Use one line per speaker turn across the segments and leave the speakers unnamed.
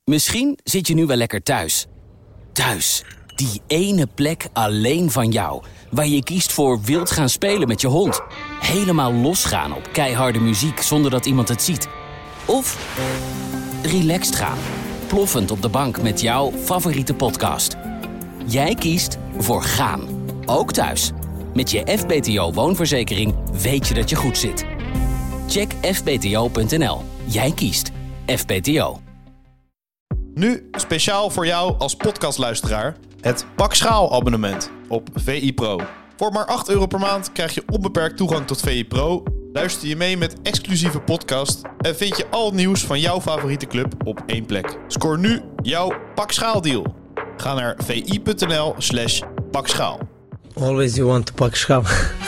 Misschien zit je nu wel lekker thuis. Thuis, die ene plek alleen van jou. Waar je kiest voor wild gaan spelen met je hond. Helemaal losgaan op keiharde muziek zonder dat iemand het ziet. Of relaxed gaan. Ploffend op de bank met jouw favoriete podcast. Jij kiest voor gaan. Ook thuis. Met je FBTO woonverzekering weet je dat je goed zit. Check fbto.nl. Jij kiest FBTO.
Nu speciaal voor jou als podcastluisteraar het Pak Schaal abonnement op VI Pro. Voor maar €8 per maand krijg je onbeperkt toegang tot VI Pro. Luister je mee met exclusieve podcast en vind je al het nieuws van jouw favoriete club op één plek. Scoor nu jouw Pak Schaal deal. Ga naar vi.nl/pakschaal.
Always you want to pak schaal.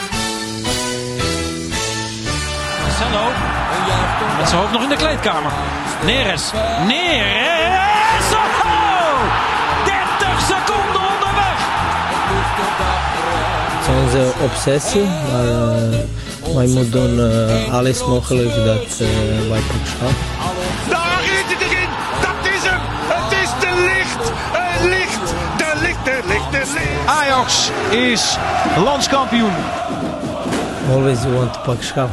Marcelo, met zijn hoofd nog in de kleedkamer. Neres. Oh! 30 seconden onderweg.
Het is onze obsessie, maar wij moeten doen alles mogelijk dat wij pak schaal.
Daar is het erin. Dat is hem. Het is de licht.
Ajax is landskampioen.
Always you want to pak schaal.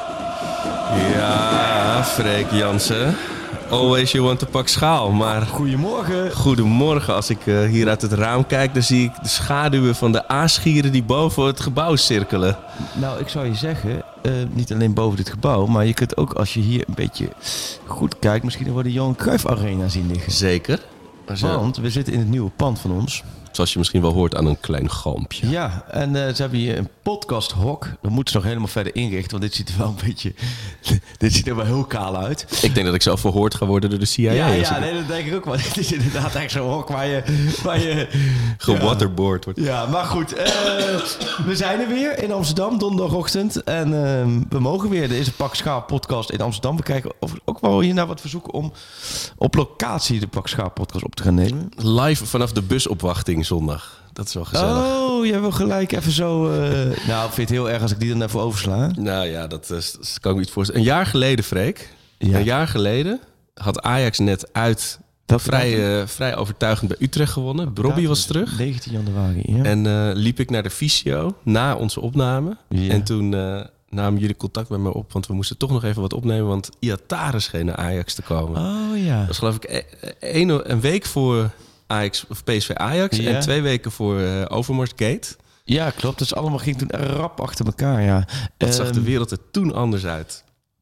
Ja, Freek Jansen. Always you want to pak schaal. Maar goedemorgen. Als ik hier uit het raam kijk, dan zie ik de schaduwen van de aasgieren die boven het gebouw cirkelen.
Nou, ik zou je zeggen, niet alleen boven dit gebouw, maar je kunt ook als je hier een beetje goed kijkt, misschien wel de Johan Cruijff Arena zien liggen.
Zeker.
Want we zitten in het nieuwe pand van ons.
Zoals je misschien wel hoort aan een klein galmpje.
Ja, en ze hebben hier een podcasthok. Dat moeten ze nog helemaal verder inrichten, want dit ziet er wel een beetje... dit ziet er wel heel kaal uit.
Ik denk dat ik zelf verhoord ga worden door de CIA.
Ja, nee, dat denk ik ook wel. Dit is inderdaad echt zo'n hok waar je
gewaterboard wordt.
Ja, maar goed. We zijn er weer in Amsterdam, donderdagochtend. En we mogen weer deze Pak Schaal podcast in Amsterdam bekijken. Of ook wel hier naar wat verzoeken om op locatie de Pak Schaal podcast op te gaan nemen.
Live vanaf de busopwachting zondag. Dat is wel gezellig.
Oh, jij wil gelijk even zo... Nou, ik vind het heel erg als ik die dan even oversla.
Nou ja, dat kan ik me niet voorstellen. Een jaar geleden, Freek. Ja. Een jaar geleden had Ajax net uit... Vrij overtuigend bij Utrecht gewonnen. Robbie was terug.
19 januari, ja.
En liep ik naar de fysio na onze opname. Ja. En toen namen jullie contact met me op. Want we moesten toch nog even wat opnemen. Want Iatare scheen naar Ajax te komen.
Oh ja.
Dat is geloof ik een week voor Ajax of PSV Ajax. Ja. En 2 weken voor Overmars Gate.
Ja, klopt. Dus allemaal ging toen rap achter elkaar, ja.
Wat zag de wereld er toen anders uit?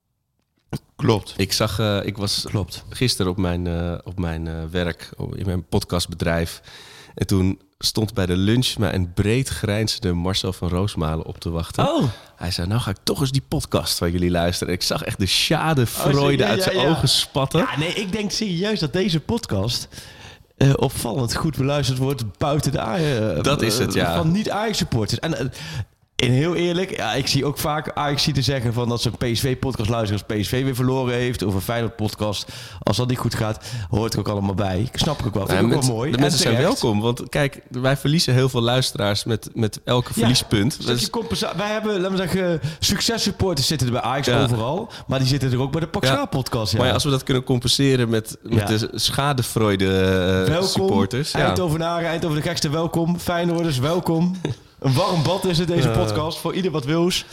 Klopt.
Ik was gisteren op mijn werk, in mijn podcastbedrijf. En toen stond bij de lunch mij een breed grijnzende Marcel van Roosmalen op te wachten.
Oh.
Hij zei, nou ga ik toch eens die podcast waar jullie luisteren. En ik zag echt de schadenfreude uit zijn ogen spatten.
Ja, nee, ik denk serieus dat deze podcast... opvallend goed beluisterd wordt buiten de
dat is het, ja.
Van niet-Ajax-supporters. En heel eerlijk, ja, ik zie ook vaak Ajax-zieten zeggen van dat ze een PSV-podcast luisteren als PSV weer verloren heeft. Of een Feyenoord-podcast, als dat niet goed gaat, hoort er ook allemaal bij. Ik snap het ook wel. Vind ik ook wel mooi.
De mensen zijn welkom, want kijk, wij verliezen heel veel luisteraars met elke verliespunt.
Wij hebben, laten we zeggen, successupporters zitten er bij Ajax overal, maar die zitten er ook bij de Pak Schaal podcast. Ja.
Maar ja, als we dat kunnen compenseren met de schadefreude supporters.
Eindhovenaren, Eindhoven de gekste, welkom. Feyenoorders, welkom. Een warm bad is het, deze podcast, voor ieder wat wils.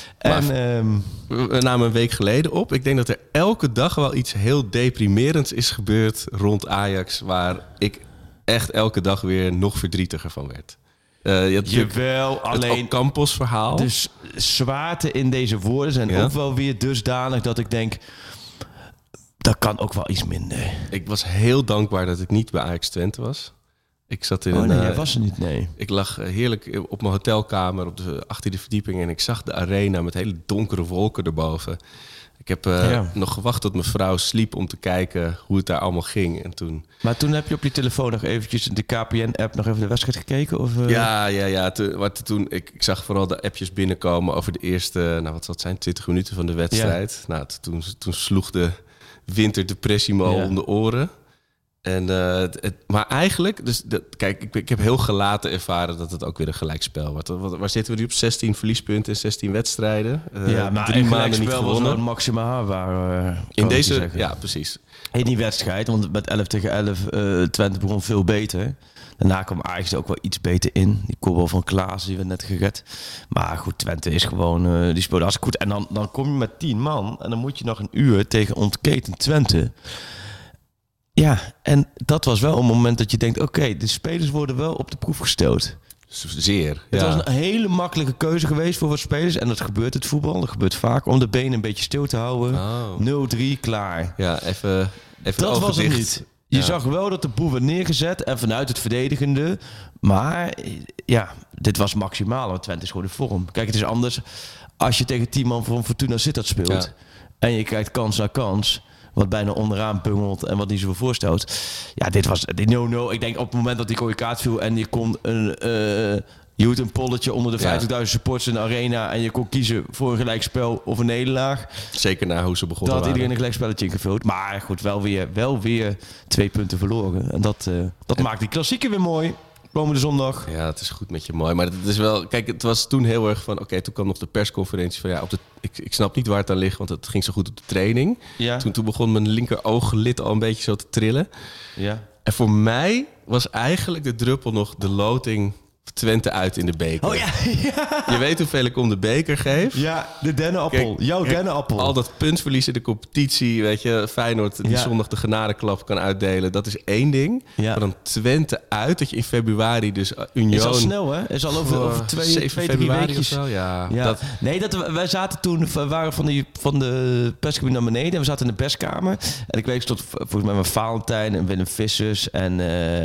We namen een week geleden op. Ik denk dat er elke dag wel iets heel deprimerends is gebeurd rond Ajax, waar ik echt elke dag weer nog verdrietiger van werd.
Jawel, alleen
het Campos-verhaal.
Dus zwaarte in deze woorden zijn ook wel weer dusdanig dat ik denk, dat kan ook wel iets minder.
Ik was heel dankbaar dat ik niet bij Ajax Twente was. Ik zat in
jij was er niet, nee.
Ik lag heerlijk op mijn hotelkamer op de 18e verdieping en ik zag de arena met hele donkere wolken erboven. Ik heb nog gewacht tot mijn vrouw sliep om te kijken hoe het daar allemaal ging. En toen...
Maar toen heb je op je telefoon nog eventjes de KPN-app nog even de wedstrijd gekeken? Of,
Ja. Ik zag vooral de appjes binnenkomen over de eerste, wat zal het zijn, 20 minuten van de wedstrijd. Ja. Nou, toen sloeg de winterdepressie me al om de oren. En, maar eigenlijk, kijk, ik heb heel gelaten ervaren dat het ook weer een gelijkspel wordt. Waar zitten we nu op? 16 verliespunten in 16 wedstrijden.
Maar
3 maanden niet gewonnen.
Was maxima haalbaar.
In deze, ja, precies.
In die wedstrijd, want met 11-11 Twente begon veel beter. Daarna kwam Ajax er ook wel iets beter in. Die kopbal van Klaassen, die werd net gered. Maar goed, Twente is gewoon... die speelde hartstikke goed. En dan kom je met 10 man. En dan moet je nog een uur tegen ontketend Twente. Ja, en dat was wel een moment dat je denkt... Oké, de spelers worden wel op de proef gesteld.
Zeer.
Het was een hele makkelijke keuze geweest voor wat spelers. En dat gebeurt het voetbal. Dat gebeurt vaak. Om de benen een beetje stil te houden. 0-3, klaar.
Ja, even
dat was het niet. Je zag wel dat de boel werd neergezet. En vanuit het verdedigende. Maar ja, dit was maximaal. Want Twente is gewoon in vorm. Kijk, het is anders als je tegen 10 man van Fortuna Sittard speelt. Ja. En je kijkt kans na kans. Wat bijna onderaan pungelt en wat niet zoveel voorstelt. Ja, dit was de 0-0. Ik denk op het moment dat die communicatie viel en je kon je doet een polletje onder de 50.000 supporters in de arena en je kon kiezen voor een gelijkspel of een nederlaag.
Zeker na hoe ze begonnen
dat
waren.
Iedereen een gelijkspelletje ingevuld. Maar goed, wel weer 2 punten verloren. En dat maakt die klassieker weer mooi. Komende zondag.
Ja, het is goed met je mooi. Maar het is wel... Kijk, het was toen heel erg van... Oké, toen kwam nog de persconferentie van... Ik snap niet waar het aan ligt, want het ging zo goed op de training. Ja. Toen begon mijn linker ooglid al een beetje zo te trillen. Ja. En voor mij was eigenlijk de druppel nog de loting... Twente uit in de beker.
Oh ja.
Je weet hoeveel ik om de beker geef.
Ja, de dennenappel. Jouw dennenappel.
Al dat puntverlies in de competitie, weet je, Feyenoord die zondag de genadeklap kan uitdelen. Dat is 1 ding. Ja. Maar dan Twente uit, dat je in februari dus Union...
Is al snel, hè? Is al over 2, 3 weekjes.
Ja.
Ja. Wij zaten toen, we waren van de perscabine naar beneden. En we zaten in de perskamer. En ik weet tot volgens mij met Valentijn en Willem Vissers en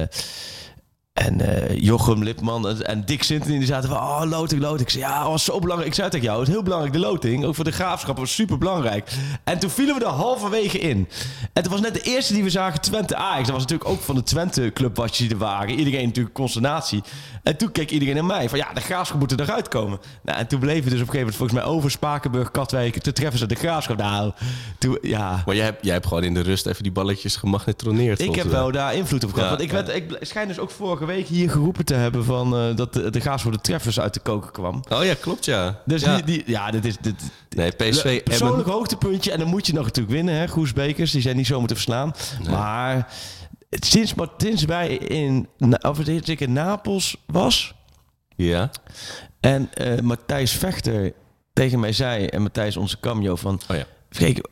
Jochem Lipman en Dick Sinten, die zaten van, loting. Ik zei, ja, was zo belangrijk. Ik zei tegen jou, het is heel belangrijk, de loting. Ook voor de Graafschap was super belangrijk. En toen vielen we er halverwege in. En het was net de eerste die we zagen, Twente Ajax. Dat was natuurlijk ook van de Twente clubwatjes die er waren. Iedereen natuurlijk consternatie. En toen keek iedereen naar mij van, ja, de Graafschap moet er eruit komen. Nou, en toen bleven we dus op een gegeven moment volgens mij over Spakenburg, Katwijk. Toen treffen ze de Graafschap. Nou, toen, ja.
Maar jij hebt gewoon in de rust even die balletjes gemagnetroneerd.
Ik heb wel daar invloed op gehad. Want ik schijn dus ook vorige week hier geroepen te hebben van dat de Graafschap voor de treffers uit de koken kwam.
Oh ja, klopt ja.
Dus dit is...
Nee, PSV...
Persoonlijk hoogtepuntje. En dan moet je nog natuurlijk winnen, hè. Goes Bekers, die zijn niet zo moeten verslaan. Nee. Maar sinds wij in Napels was...
Ja.
En Matthijs Vechter tegen mij zei, en Matthijs onze cameo van... Oh ja. Kijk,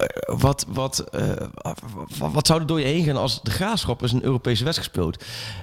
wat zou er door je heen gaan als de Graafschap eens een Europese wedstrijd speelt?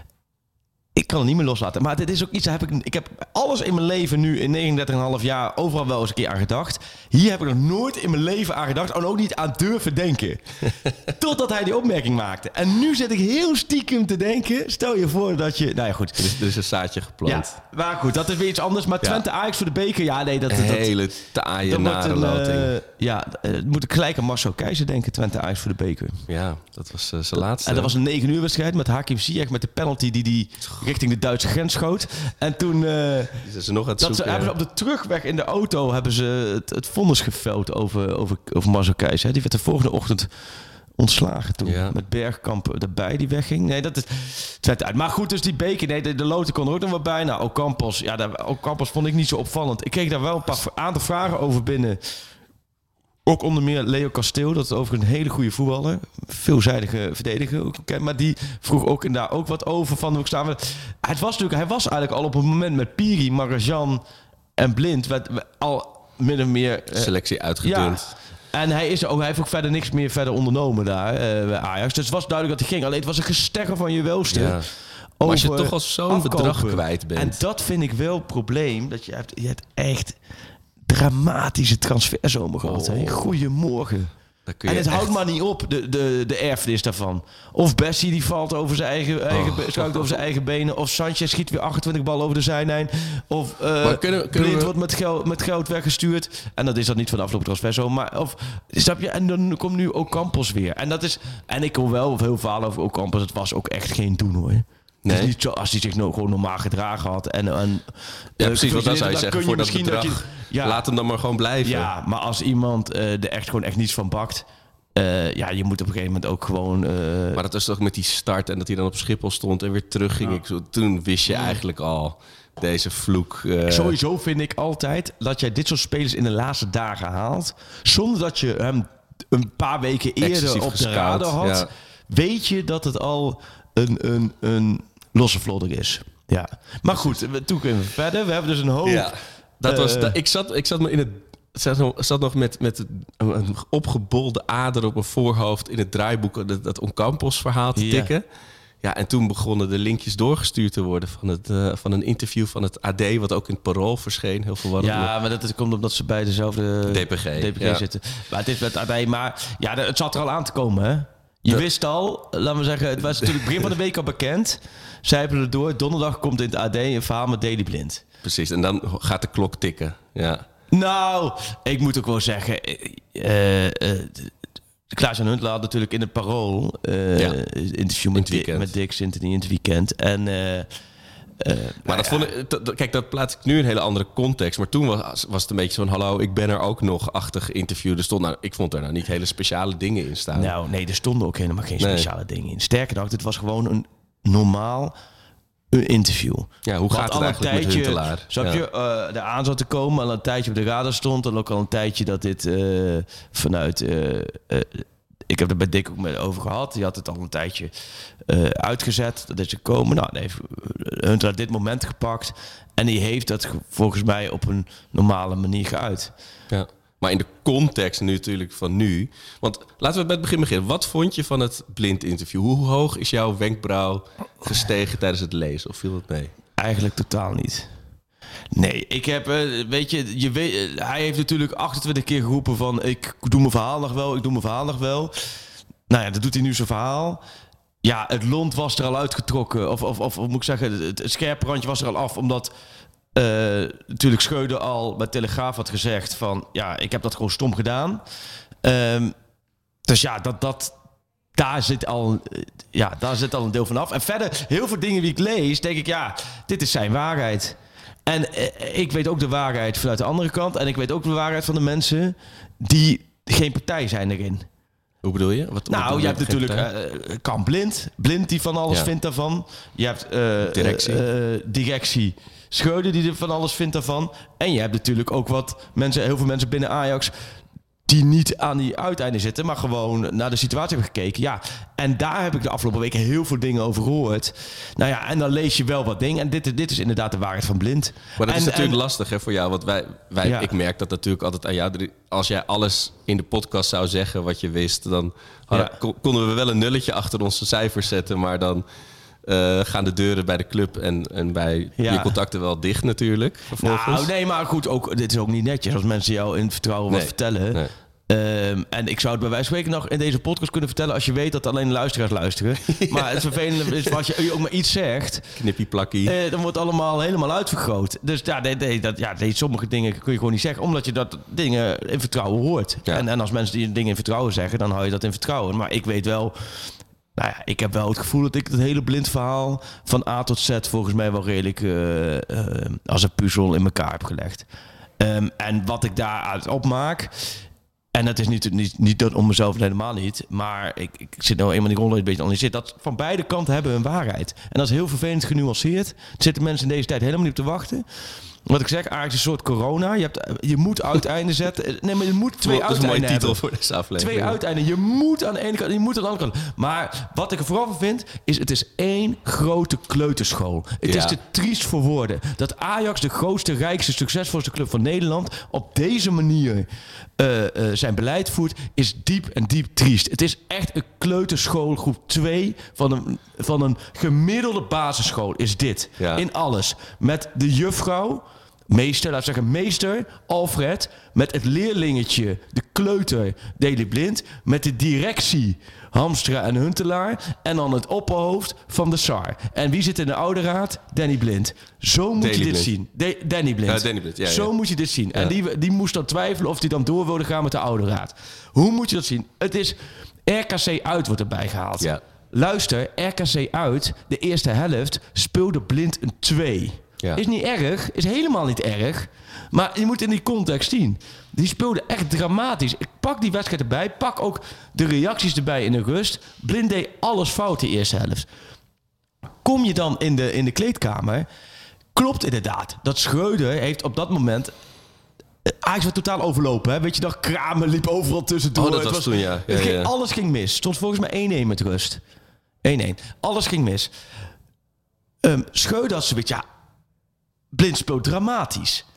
Ik kan het niet meer loslaten. Maar dit is ook iets, ik heb alles in mijn leven nu in 39,5 jaar overal wel eens een keer aan gedacht. Hier heb ik nog nooit in mijn leven aan gedacht. En ook niet aan durven denken. Totdat hij die opmerking maakte. En nu zit ik heel stiekem te denken. Stel je voor dat je... Nou ja, goed.
Er is een zaadje geplant.
Ja, maar goed, dat is weer iets anders. Maar Twente Ajax voor de beker, ja, nee. Dat
hele taaie nare loting.
Het moet ik gelijk aan Marcel Keizer denken. Twente Ajax voor de beker.
Ja, dat was zijn laatste.
En dat was een 9 uur wedstrijd met Hakim Ziyech met de penalty die richting de Duitse grens schoot. En toen
ze nog het zoeken,
hebben ze op de terugweg in de auto hebben ze het vonnis geveld over Marcel Keizer. Die werd de volgende ochtend ontslagen toen. Ja. Met Bergkamp erbij die wegging. Nee, dat is Twente uit. Maar goed, dus die beker. Nee, de loting kon er ook nog wel bij. Nou, Ocampos vond ik niet zo opvallend. Ik kreeg daar wel een aantal vragen over binnen. Ook onder meer Leo Casteel, dat is overigens een hele goede voetballer. Veelzijdige verdediger. Maar die vroeg ook inderdaad ook wat over van hoe staan we. Hij was eigenlijk al op het moment met Piri, Marajan en Blind al min of meer
selectie uitgedund.
Ja. En hij heeft ook verder niks meer verder ondernomen daar bij Ajax. Dus het was duidelijk dat hij ging. Alleen het was een gesterre van je welste.
Ja. Maar als je toch al zo'n bedrag kwijt bent.
En dat vind ik wel een probleem. Dat je hebt echt dramatische transferzomer gehad. Hè? Goedemorgen. En het houdt maar niet op, de erfenis daarvan. Of Bessie die valt over zijn eigen over zijn eigen benen. Of Sanchez schiet weer 28 ballen over de zijlijn. Of Blind wordt met geld weggestuurd. En dat is dat niet van de afgelopen transferzomer. Maar snap je? En dan komt nu Ocampos weer. En ik hoor wel veel verhalen over Ocampos. Het was ook echt geen doen hoor. Nee. Dus niet zo, als hij zich gewoon normaal gedragen had.
Precies, wat dan zou je zeggen. Voor dat bedrag, laat hem dan maar gewoon blijven.
Ja, maar als iemand er echt niets van bakt... je moet op een gegeven moment ook gewoon...
Maar dat is toch met die start en dat hij dan op Schiphol stond en weer terugging. Ja. Toen wist je eigenlijk al deze vloek.
Sowieso vind ik altijd dat jij dit soort spelers in de laatste dagen haalt... zonder dat je hem een paar weken eerder
Excessief
op
gescout,
de radar had...
ja.
weet je dat het al een losse vlodder is. Ja. Maar goed, toen kunnen we verder. We hebben dus een hoop...
Ja, dat was... Ik zat me in het... zat nog met een opgebolde ader op mijn voorhoofd... in het draaiboek dat Ocampos verhaal te tikken. Ja, en toen begonnen de linkjes doorgestuurd te worden... van een interview van het AD... wat ook in het Parool verscheen. Heel verwarrend.
Ja, maar dat komt omdat ze bij dezelfde DPG zitten. Maar het is met AD. Maar ja, het zat er al aan te komen, hè? Je wist al, laten we zeggen... het was natuurlijk begin van de week al bekend. Zijpelen er door. Donderdag komt in het AD een verhaal met Daley Blind.
Precies, en dan gaat de klok tikken. Ja.
Nou, ik moet ook wel zeggen... Klaas-Jan Huntelaar had natuurlijk in het Parool... interview met Dick Sintony in het weekend. En...
maar dat vond ik... Kijk, dat plaats ik nu in een hele andere context. Maar toen was het een beetje van... hallo, ik ben er ook nog-achtig interview. Ik vond er nou niet hele speciale dingen in staan.
Nou, nee, er stonden ook helemaal geen speciale dingen in. Sterker nog, het was gewoon een normaal interview.
Ja, hoe gaat het eigenlijk met Huntelaar?
Zag je er aan zat te komen, al een tijdje op de radar stond... en ook al een tijdje dat dit vanuit... ik heb er bij Dick ook mee over gehad. Die had het al een tijdje uitgezet. Dat is gekomen. Nou, dan heeft Huntelaar dit moment gepakt. En die heeft dat volgens mij op een normale manier geuit.
Ja. Maar in de context nu natuurlijk van nu... Want laten we bij het begin beginnen. Wat vond je van het Blind-interview? Hoe hoog is jouw wenkbrauw gestegen tijdens het lezen? Of viel het mee?
Eigenlijk totaal niet. Nee, ik heb... hij heeft natuurlijk 28 keer geroepen van... ik doe mijn verhaal nog wel. Nou ja, dat doet hij nu zijn verhaal. Ja, het lont was er al uitgetrokken. Of moet ik zeggen, het scherpe randje was er al af. Omdat... natuurlijk Schreuder al bij Telegraaf had gezegd van... ja, ik heb dat gewoon stom gedaan. Dus ja, daar zit al een deel van af. En verder, heel veel dingen die ik lees, denk ik... ja, dit is zijn waarheid. En ik weet ook de waarheid vanuit de andere kant. En ik weet ook de waarheid van de mensen... die geen partij zijn erin.
Hoe bedoel je?
Je hebt natuurlijk Kamp Blind die van alles vindt daarvan. Je hebt directie Schreuder die er van alles vindt daarvan. En je hebt natuurlijk ook heel veel mensen binnen Ajax... die niet aan die uiteinden zitten... maar gewoon naar de situatie hebben gekeken. Ja, en daar heb ik de afgelopen weken heel veel dingen over gehoord. Nou ja, en dan lees je wel wat dingen. En dit is inderdaad de waarheid van Blind.
Maar dat is natuurlijk lastig hè, voor jou. Want ik merk dat natuurlijk altijd aan jou. Als jij alles in de podcast zou zeggen wat je wist... dan konden we wel een nulletje achter onze cijfers zetten... maar dan... gaan de deuren bij de club en bij je contacten wel dicht natuurlijk.
Nou, nee, maar goed, dit is ook niet netjes als mensen jou in het vertrouwen wat vertellen. Nee. En ik zou het bij wijze van spreken nog in deze podcast kunnen vertellen... als je weet dat alleen de luisteraars luisteren. Maar het vervelende is als je ook maar iets zegt...
Knippie plakkie.
Dan wordt allemaal helemaal uitvergroot. Dus sommige dingen kun je gewoon niet zeggen... omdat je dat dingen in vertrouwen hoort. Ja. En als mensen die dingen in vertrouwen zeggen... dan hou je dat in vertrouwen. Maar ik weet wel... Nou ja, ik heb wel het gevoel dat ik het hele Blind verhaal van A tot Z volgens mij wel redelijk als een puzzel in elkaar heb gelegd. En wat ik daaruit opmaak, en dat is niet dat om mezelf helemaal niet, maar ik zit nou eenmaal die rol een beetje analyseerd, dat van beide kanten hebben een waarheid. En dat is heel vervelend genuanceerd. Er zitten mensen in deze tijd helemaal niet op te wachten. Wat ik zeg, Ajax is een soort corona. Je moet uiteinden zetten. Nee, maar je moet twee uiteinden hebben. Dat is een mooie titel
voor deze aflevering.
2 uiteinden. Je moet aan de ene kant, je moet aan de andere kant. Maar wat ik er vooral van vind, is het is één grote kleuterschool. Het is te triest voor woorden. Dat Ajax, de grootste, rijkste, succesvolste club van Nederland, op deze manier zijn beleid voert, is diep en diep triest. Het is echt een kleuterschool, groep 2 van een gemiddelde basisschool is dit. Ja. In alles. Met de juffrouw... meester Alfred, met het leerlingetje, de kleuter Daley Blind, met de directie Hamstra en Huntelaar en dan het opperhoofd van de SAR. En wie zit in de oude raad? Danny Blind. Zo moet je dit zien. Danny Blind.
Danny Blind. Ja,
Zo moet je dit zien. Ja. En die moest dan twijfelen of hij dan door wilde gaan met de oude raad. Hoe moet je dat zien? Het is RKC uit wordt erbij gehaald. Ja. Luister, RKC uit, de eerste helft speelde Blind een 2. Ja. Is niet erg, is helemaal niet erg. Maar je moet in die context zien. Die speelde echt dramatisch. Ik pak die wedstrijd erbij, pak ook de reacties erbij in de rust. Blind deed alles fout de eerste helft. Kom je dan in de kleedkamer, klopt inderdaad dat Schreuder heeft op dat moment Ajax werd totaal overlopen. Hè? Weet je nog, Kramer liep overal tussendoor.
Dat was toen, ja.
Alles ging mis. Stond volgens mij 1-1 met rust. 1-1. Alles ging mis. Schreuder had zoiets, Blind speelt dramatisch.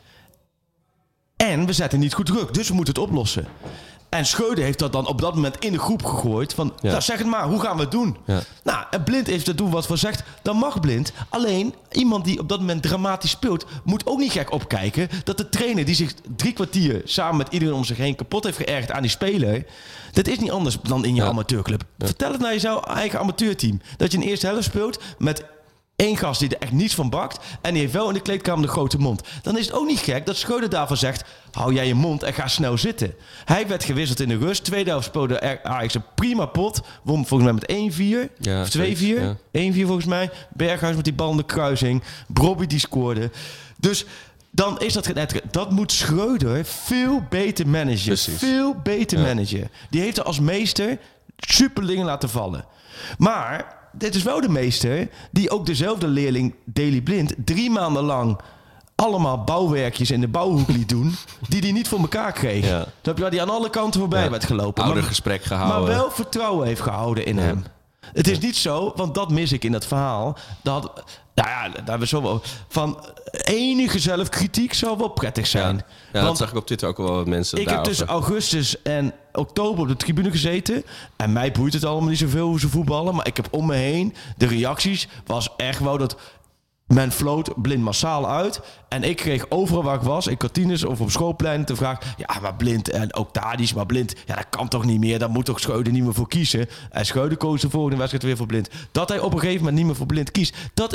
En we zetten niet goed druk, dus we moeten het oplossen. En Schreuder heeft dat dan op dat moment in de groep gegooid. Van, nou zeg het maar, hoe gaan we het doen? Ja. Nou, en Blind heeft er toen wat voor gezegd. Dan mag Blind. Alleen, iemand die op dat moment dramatisch speelt... moet ook niet gek opkijken dat de trainer... die zich 3 kwartier samen met iedereen om zich heen... kapot heeft geërgerd aan die speler... dat is niet anders dan in je amateurclub. Ja. Vertel het naar jouw eigen amateurteam. Dat je een eerste helft speelt met... 1 gast die er echt niets van bakt... en die heeft wel in de kleedkamer de grote mond. Dan is het ook niet gek dat Schreuder daarvan zegt... hou jij je mond en ga snel zitten. Hij werd gewisseld in de rust. Tweede helft speelde Ajax een prima pot. Won volgens mij met 1-4. Ja, of 2-4. Ja. 1-4 volgens mij. Berghuis met die bal in de kruising. Brobby die scoorde. Dus... dan is dat net. Dat moet Schreuder veel beter managen. Precies. Veel beter managen. Die heeft er als meester super dingen laten vallen. Maar... dit is wel de meester die ook dezelfde leerling Daley Blind 3 maanden lang allemaal bouwwerkjes in de bouwhoek liet doen die niet voor elkaar kreeg. Ja. Die aan alle kanten voorbij werd gelopen.
Oudergesprek gehouden.
Maar wel vertrouwen heeft gehouden in hem. Het is niet zo, want dat mis ik in dat verhaal. Daar hebben we zo wel van enige zelfkritiek zou wel prettig zijn.
Ja, dat zag ik op Twitter ook wel wat mensen
Ik heb tussen augustus en oktober op de tribune gezeten. En mij boeit het allemaal niet zoveel hoe ze voetballen. Maar ik heb om me heen, de reacties was echt wel dat... men floot Blind massaal uit. En ik kreeg overal waar ik was, in kantines of op schoolplein, de vraag... ja, maar Blind en ook Tadic, maar Blind... ja, dat kan toch niet meer, daar moet toch Schreuder niet meer voor kiezen. En Schreuder koos de volgende wedstrijd weer voor Blind. Dat hij op een gegeven moment niet meer voor Blind kiest,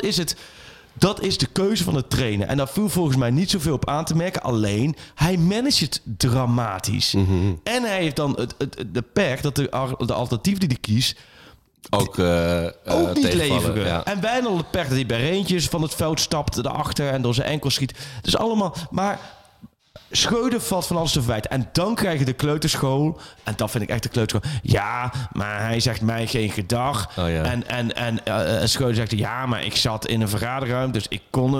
dat is de keuze van het trainen. En daar viel volgens mij niet zoveel op aan te merken. Alleen, hij managt het dramatisch. Mm-hmm. En hij heeft dan de pech dat de alternatief die hij kiest... ook niet leveren. Ja. En bijna al de pech dat hij bij Reentjes van het veld stapt daarachter en door zijn enkel schiet. Dus allemaal... maar Schreuder valt van alles te verwijten. En dan krijg je de kleuterschool. En dat vind ik echt de kleuterschool. Ja, maar hij zegt mij geen gedag. Oh, ja. En Schreuder zegt... ja, maar ik zat in een vergaderruimte... dus ik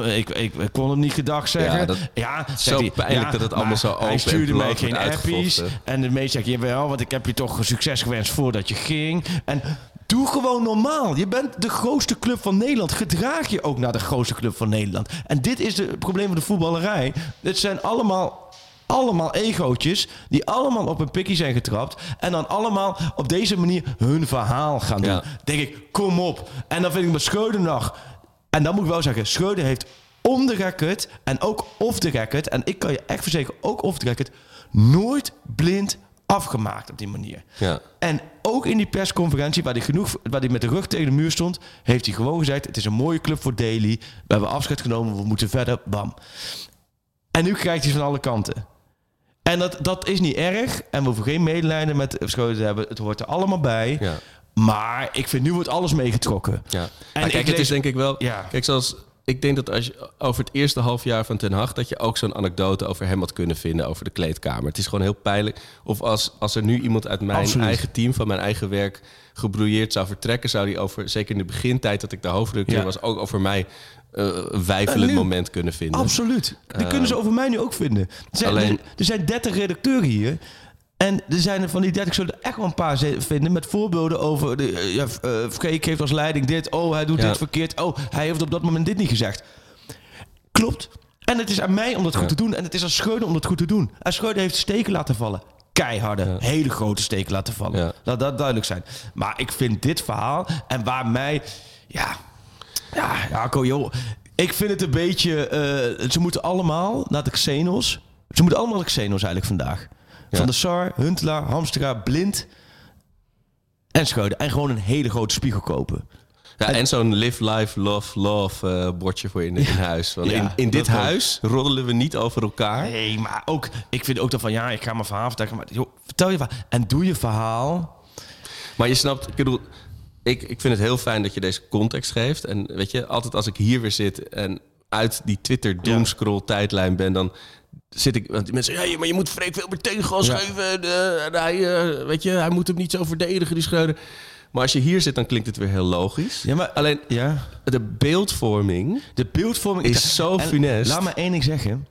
kon hem niet gedag zeggen. Ja,
zo hij, pijnlijk dat het allemaal zo open.
Hij stuurde mij geen appies. En de meest zegt... jawel, want ik heb je toch succes gewenst voordat je ging. En... doe gewoon normaal. Je bent de grootste club van Nederland. Gedraag je ook naar de grootste club van Nederland. En dit is het probleem van de voetballerij. Dit zijn allemaal egootjes die allemaal op een pikkie zijn getrapt en dan allemaal op deze manier hun verhaal gaan doen. Ja. Denk ik, kom op. En dan vind ik met Schreuder nog... en dan moet ik wel zeggen, Schreuder heeft on the record en ook off the record... en ik kan je echt verzekeren, ook off the record... nooit Blind afgemaakt op die manier. Ja. En ook in die persconferentie waar hij met de rug tegen de muur stond... heeft hij gewoon gezegd, het is een mooie club voor Daley. We hebben afscheid genomen, we moeten verder, bam. En nu krijgt hij van alle kanten. En dat is niet erg. En we hoeven geen medelijden met Schreuder te hebben. Het hoort er allemaal bij. Ja. Maar ik vind, nu wordt alles meegetrokken. Ja. En
kijk, het is denk ik wel... Ja. Kijk, zoals... ik denk dat als je over het eerste halfjaar van Ten Hag... dat je ook zo'n anekdote over hem had kunnen vinden... over de kleedkamer. Het is gewoon heel pijnlijk. Of als er nu iemand uit mijn eigen team... van mijn eigen werk gebrouilleerd zou vertrekken... zou die over, zeker in de begintijd dat ik de hoofdredacteur was... ook over mij een weifelend moment kunnen vinden.
Absoluut. Die kunnen ze over mij nu ook vinden. Er zijn 30 redacteuren hier... en er zijn er van die 30 zullen er echt wel een paar vinden... met voorbeelden over... Freek heeft als leiding dit. Oh, hij doet dit verkeerd. Oh, hij heeft op dat moment dit niet gezegd. Klopt. En het is aan mij om dat goed te doen. En het is aan Schreuder om dat goed te doen. En Schreuder heeft steken laten vallen. Keiharde, hele grote steken laten vallen. Ja. Laat dat duidelijk zijn. Maar ik vind dit verhaal... en waar mij... joh... ik vind het een beetje... ze moeten allemaal naar de Xenos. Ze moeten allemaal naar de Xenos eigenlijk vandaag. Ja. Van de Sar, Huntelaar, Hamstra, Blind en Schreuder. En gewoon een hele grote spiegel kopen.
Ja, en zo'n live, life, love bordje voor je in huis. Want in dit huis roddelen we niet over elkaar.
Nee, maar ook... ik vind ook dan van... ik ga mijn verhaal vertellen. Maar, joh, vertel je verhaal. En doe je verhaal.
Maar je snapt... Ik vind het heel fijn dat je deze context geeft. En weet je, altijd als ik hier weer zit... en uit die Twitter doomscroll tijdlijn ben... dan zit ik... want mensen zeggen... maar je moet Freek veel meer tegengas geven. Hij moet hem niet zo verdedigen, die Schreuder. Maar als je hier zit, dan klinkt het weer heel logisch.
Ja, maar
alleen de beeldvorming...
de beeldvorming
is zo funest.
Laat me één ding zeggen.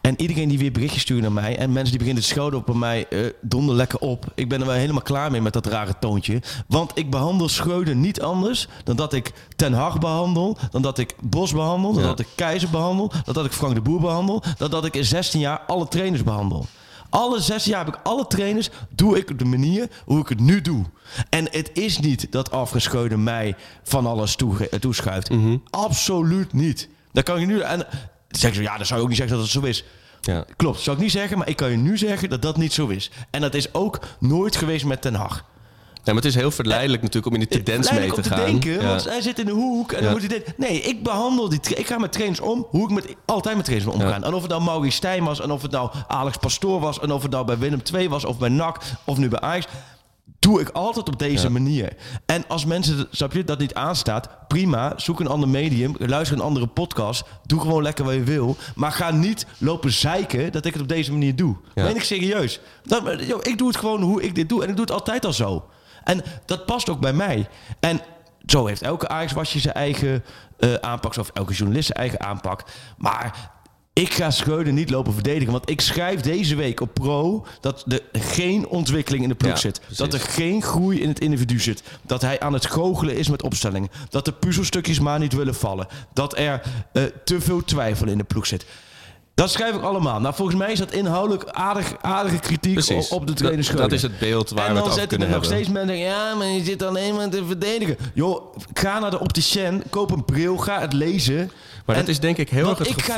En iedereen die weer berichtjes stuurt naar mij... en mensen die beginnen te schelden op mij... donder lekker op. Ik ben er wel helemaal klaar mee met dat rare toontje. Want ik behandel Schreuder niet anders... dan dat ik Ten Hag behandel... dan dat ik Bos behandel... dan dat ik Keizer behandel... dan dat ik Frank de Boer behandel... dan dat ik in 16 jaar alle trainers behandel. Alle 16 jaar heb ik alle trainers... doe ik op de manier hoe ik het nu doe. En het is niet dat Alfred Schreuder mij van alles toeschuift. Absoluut niet. Dat kan je nu... En zeg je, dat zou je ook niet zeggen dat het zo is. Ja. Klopt, dat zou ik niet zeggen, maar ik kan je nu zeggen dat dat niet zo is. En dat is ook nooit geweest met Ten Hag.
Ja, maar het is heel verleidelijk natuurlijk om in de tendens mee te gaan.
Denken, want hij zit in de hoek en dan moet hij dit. Nee, ik behandel ik ga met trainers om hoe ik altijd met trainers omgaan. Ja. En of het nou Maurice Stijn was, en of het nou Alex Pastoor was, en of het nou bij Willem II was, of bij NAC, of nu bij Ajax. Doe ik altijd op deze manier. En als mensen, snap je, dat niet aanstaat, prima, zoek een ander medium, luister een andere podcast, doe gewoon lekker wat je wil, maar ga niet lopen zeiken dat ik het op deze manier doe. Ja. Meen ik serieus. Ik doe het gewoon hoe ik dit doe en ik doe het altijd al zo. En dat past ook bij mij. En zo heeft elke Ajax-wasje zijn eigen aanpak, of elke journalist zijn eigen aanpak. Maar ik ga Schreuder niet lopen verdedigen. Want ik schrijf deze week op Pro dat er geen ontwikkeling in de ploeg zit. Precies. Dat er geen groei in het individu zit. Dat hij aan het goochelen is met opstellingen. Dat de puzzelstukjes maar niet willen vallen. Dat er te veel twijfel in de ploeg zit. Dat schrijf ik allemaal. Nou, volgens mij is dat inhoudelijk aardige kritiek op de trainer Schreuder.
Dat is het beeld waar we het over kunnen hebben.
En dan zetten er nog steeds mensen denken... ja, maar je zit alleen maar te verdedigen. Joh, ga naar de opticien, koop een bril, ga het lezen.
Maar dat is denk ik heel erg het gevolg.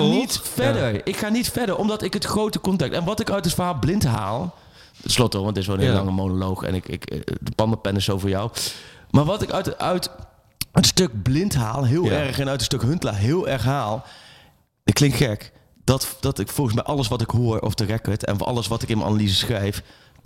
Ik ga niet verder, omdat ik het grote contact... En wat ik uit het verhaal Blind haal... Tenslotte, want het is wel een hele lange monoloog... en de pandenpen is zo voor jou. Maar wat ik uit het stuk Blind haal, heel erg... en uit het stuk Huntelaar heel erg haal... Het klinkt gek... Dat ik volgens mij alles wat ik hoor of de record... en voor alles wat ik in mijn analyse schrijf...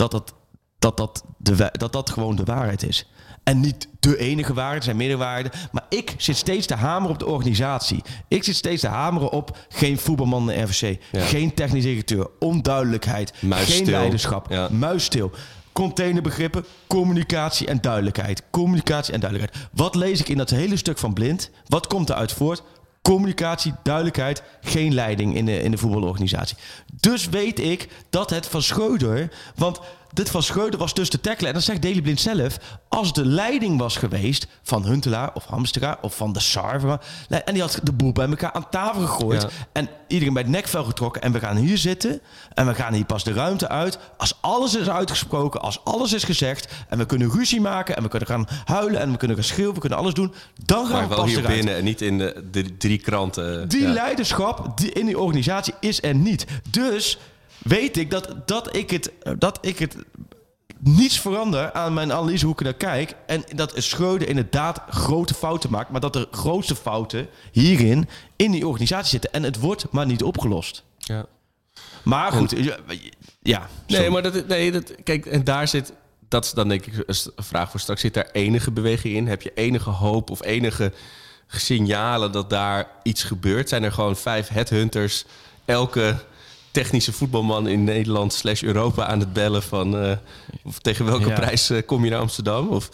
dat gewoon de waarheid is. En niet de enige waarheid, er zijn meerdere waarheden. Maar ik zit steeds te hameren op de organisatie. Ik zit steeds te hameren op geen voetbalman in RVC. Ja. Geen technisch directeur, onduidelijkheid. Geen leiderschap, muisstil. Containerbegrippen, communicatie en duidelijkheid. Communicatie en duidelijkheid. Wat lees ik in dat hele stuk van Blind? Wat komt eruit voort? Communicatie, duidelijkheid, geen leiding in de voetbalorganisatie. Dus weet ik dat het van Schreuder... Want dit van Schreuder was dus te tackelen. En dan zegt Daley Blind zelf... Als de leiding was geweest van Huntelaar of Hamstra of van de Sar... en die had de boel bij elkaar aan tafel gegooid... Ja. En iedereen bij het nekvel getrokken... en we gaan hier zitten en we gaan hier pas de ruimte uit... als alles is uitgesproken, als alles is gezegd... en we kunnen ruzie maken en we kunnen gaan huilen... en we kunnen gaan schreeuwen, we kunnen alles doen... dan gaan we pas
hier
eruit.
Binnen en niet in de 3 kranten.
Die leiderschap in die organisatie is er niet. Dus... weet ik dat ik het niets verander aan mijn analyse hoe ik naar kijk. En dat Schreuder inderdaad grote fouten maakt. Maar dat de grootste fouten hierin in die organisatie zitten. En het wordt maar niet opgelost. Ja. Maar goed, ja.
Nee, maar kijk, en daar zit... Dat is dan denk ik een vraag voor straks. Zit daar enige beweging in? Heb je enige hoop of enige signalen dat daar iets gebeurt? Zijn er gewoon 5 headhunters elke... technische voetbalman in Nederland / Europa aan het bellen van... of tegen welke prijs kom je naar Amsterdam? Of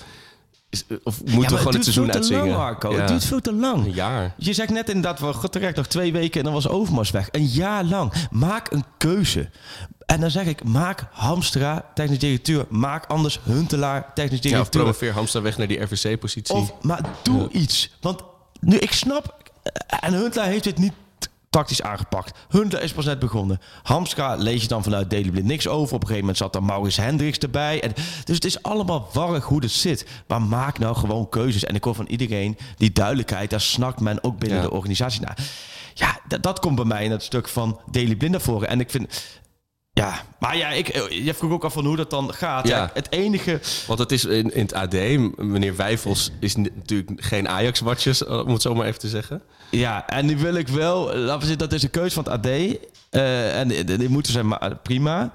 moeten we gewoon het seizoen uitzingen?
Lang, Marco. Het duurt veel te lang.
Een jaar.
Je zegt net inderdaad, wel terecht, nog 2 weken en dan was Overmars weg. Een jaar lang. Maak een keuze. En dan zeg ik, maak Hamstra technisch directeur. Maak anders Huntelaar technisch directeur.
Ja, of promoveer Hamstra weg naar die RVC-positie.
Maar doe iets. Want nu, ik snap... En Huntelaar heeft dit niet tactisch aangepakt. Huntelaar is pas net begonnen. Hamstra lees je dan vanuit Daley Blind niks over. Op een gegeven moment zat dan Maurice Hendricks erbij. Dus het is allemaal warrig hoe het zit. Maar maak nou gewoon keuzes. En ik hoor van iedereen die duidelijkheid, daar snakt men ook binnen de organisatie naar. Ja, dat komt bij mij in het stuk van Daley Blind naar voren. En ik vind... Ja, maar je vroeg ook af van hoe dat dan gaat. Ja. Het enige...
Want het is in het AD, meneer Wijfels is natuurlijk geen Ajax-watjes, om het zo maar even te zeggen.
Ja, en die wil ik wel... Dat is een keuze van het AD. En die moeten zijn prima.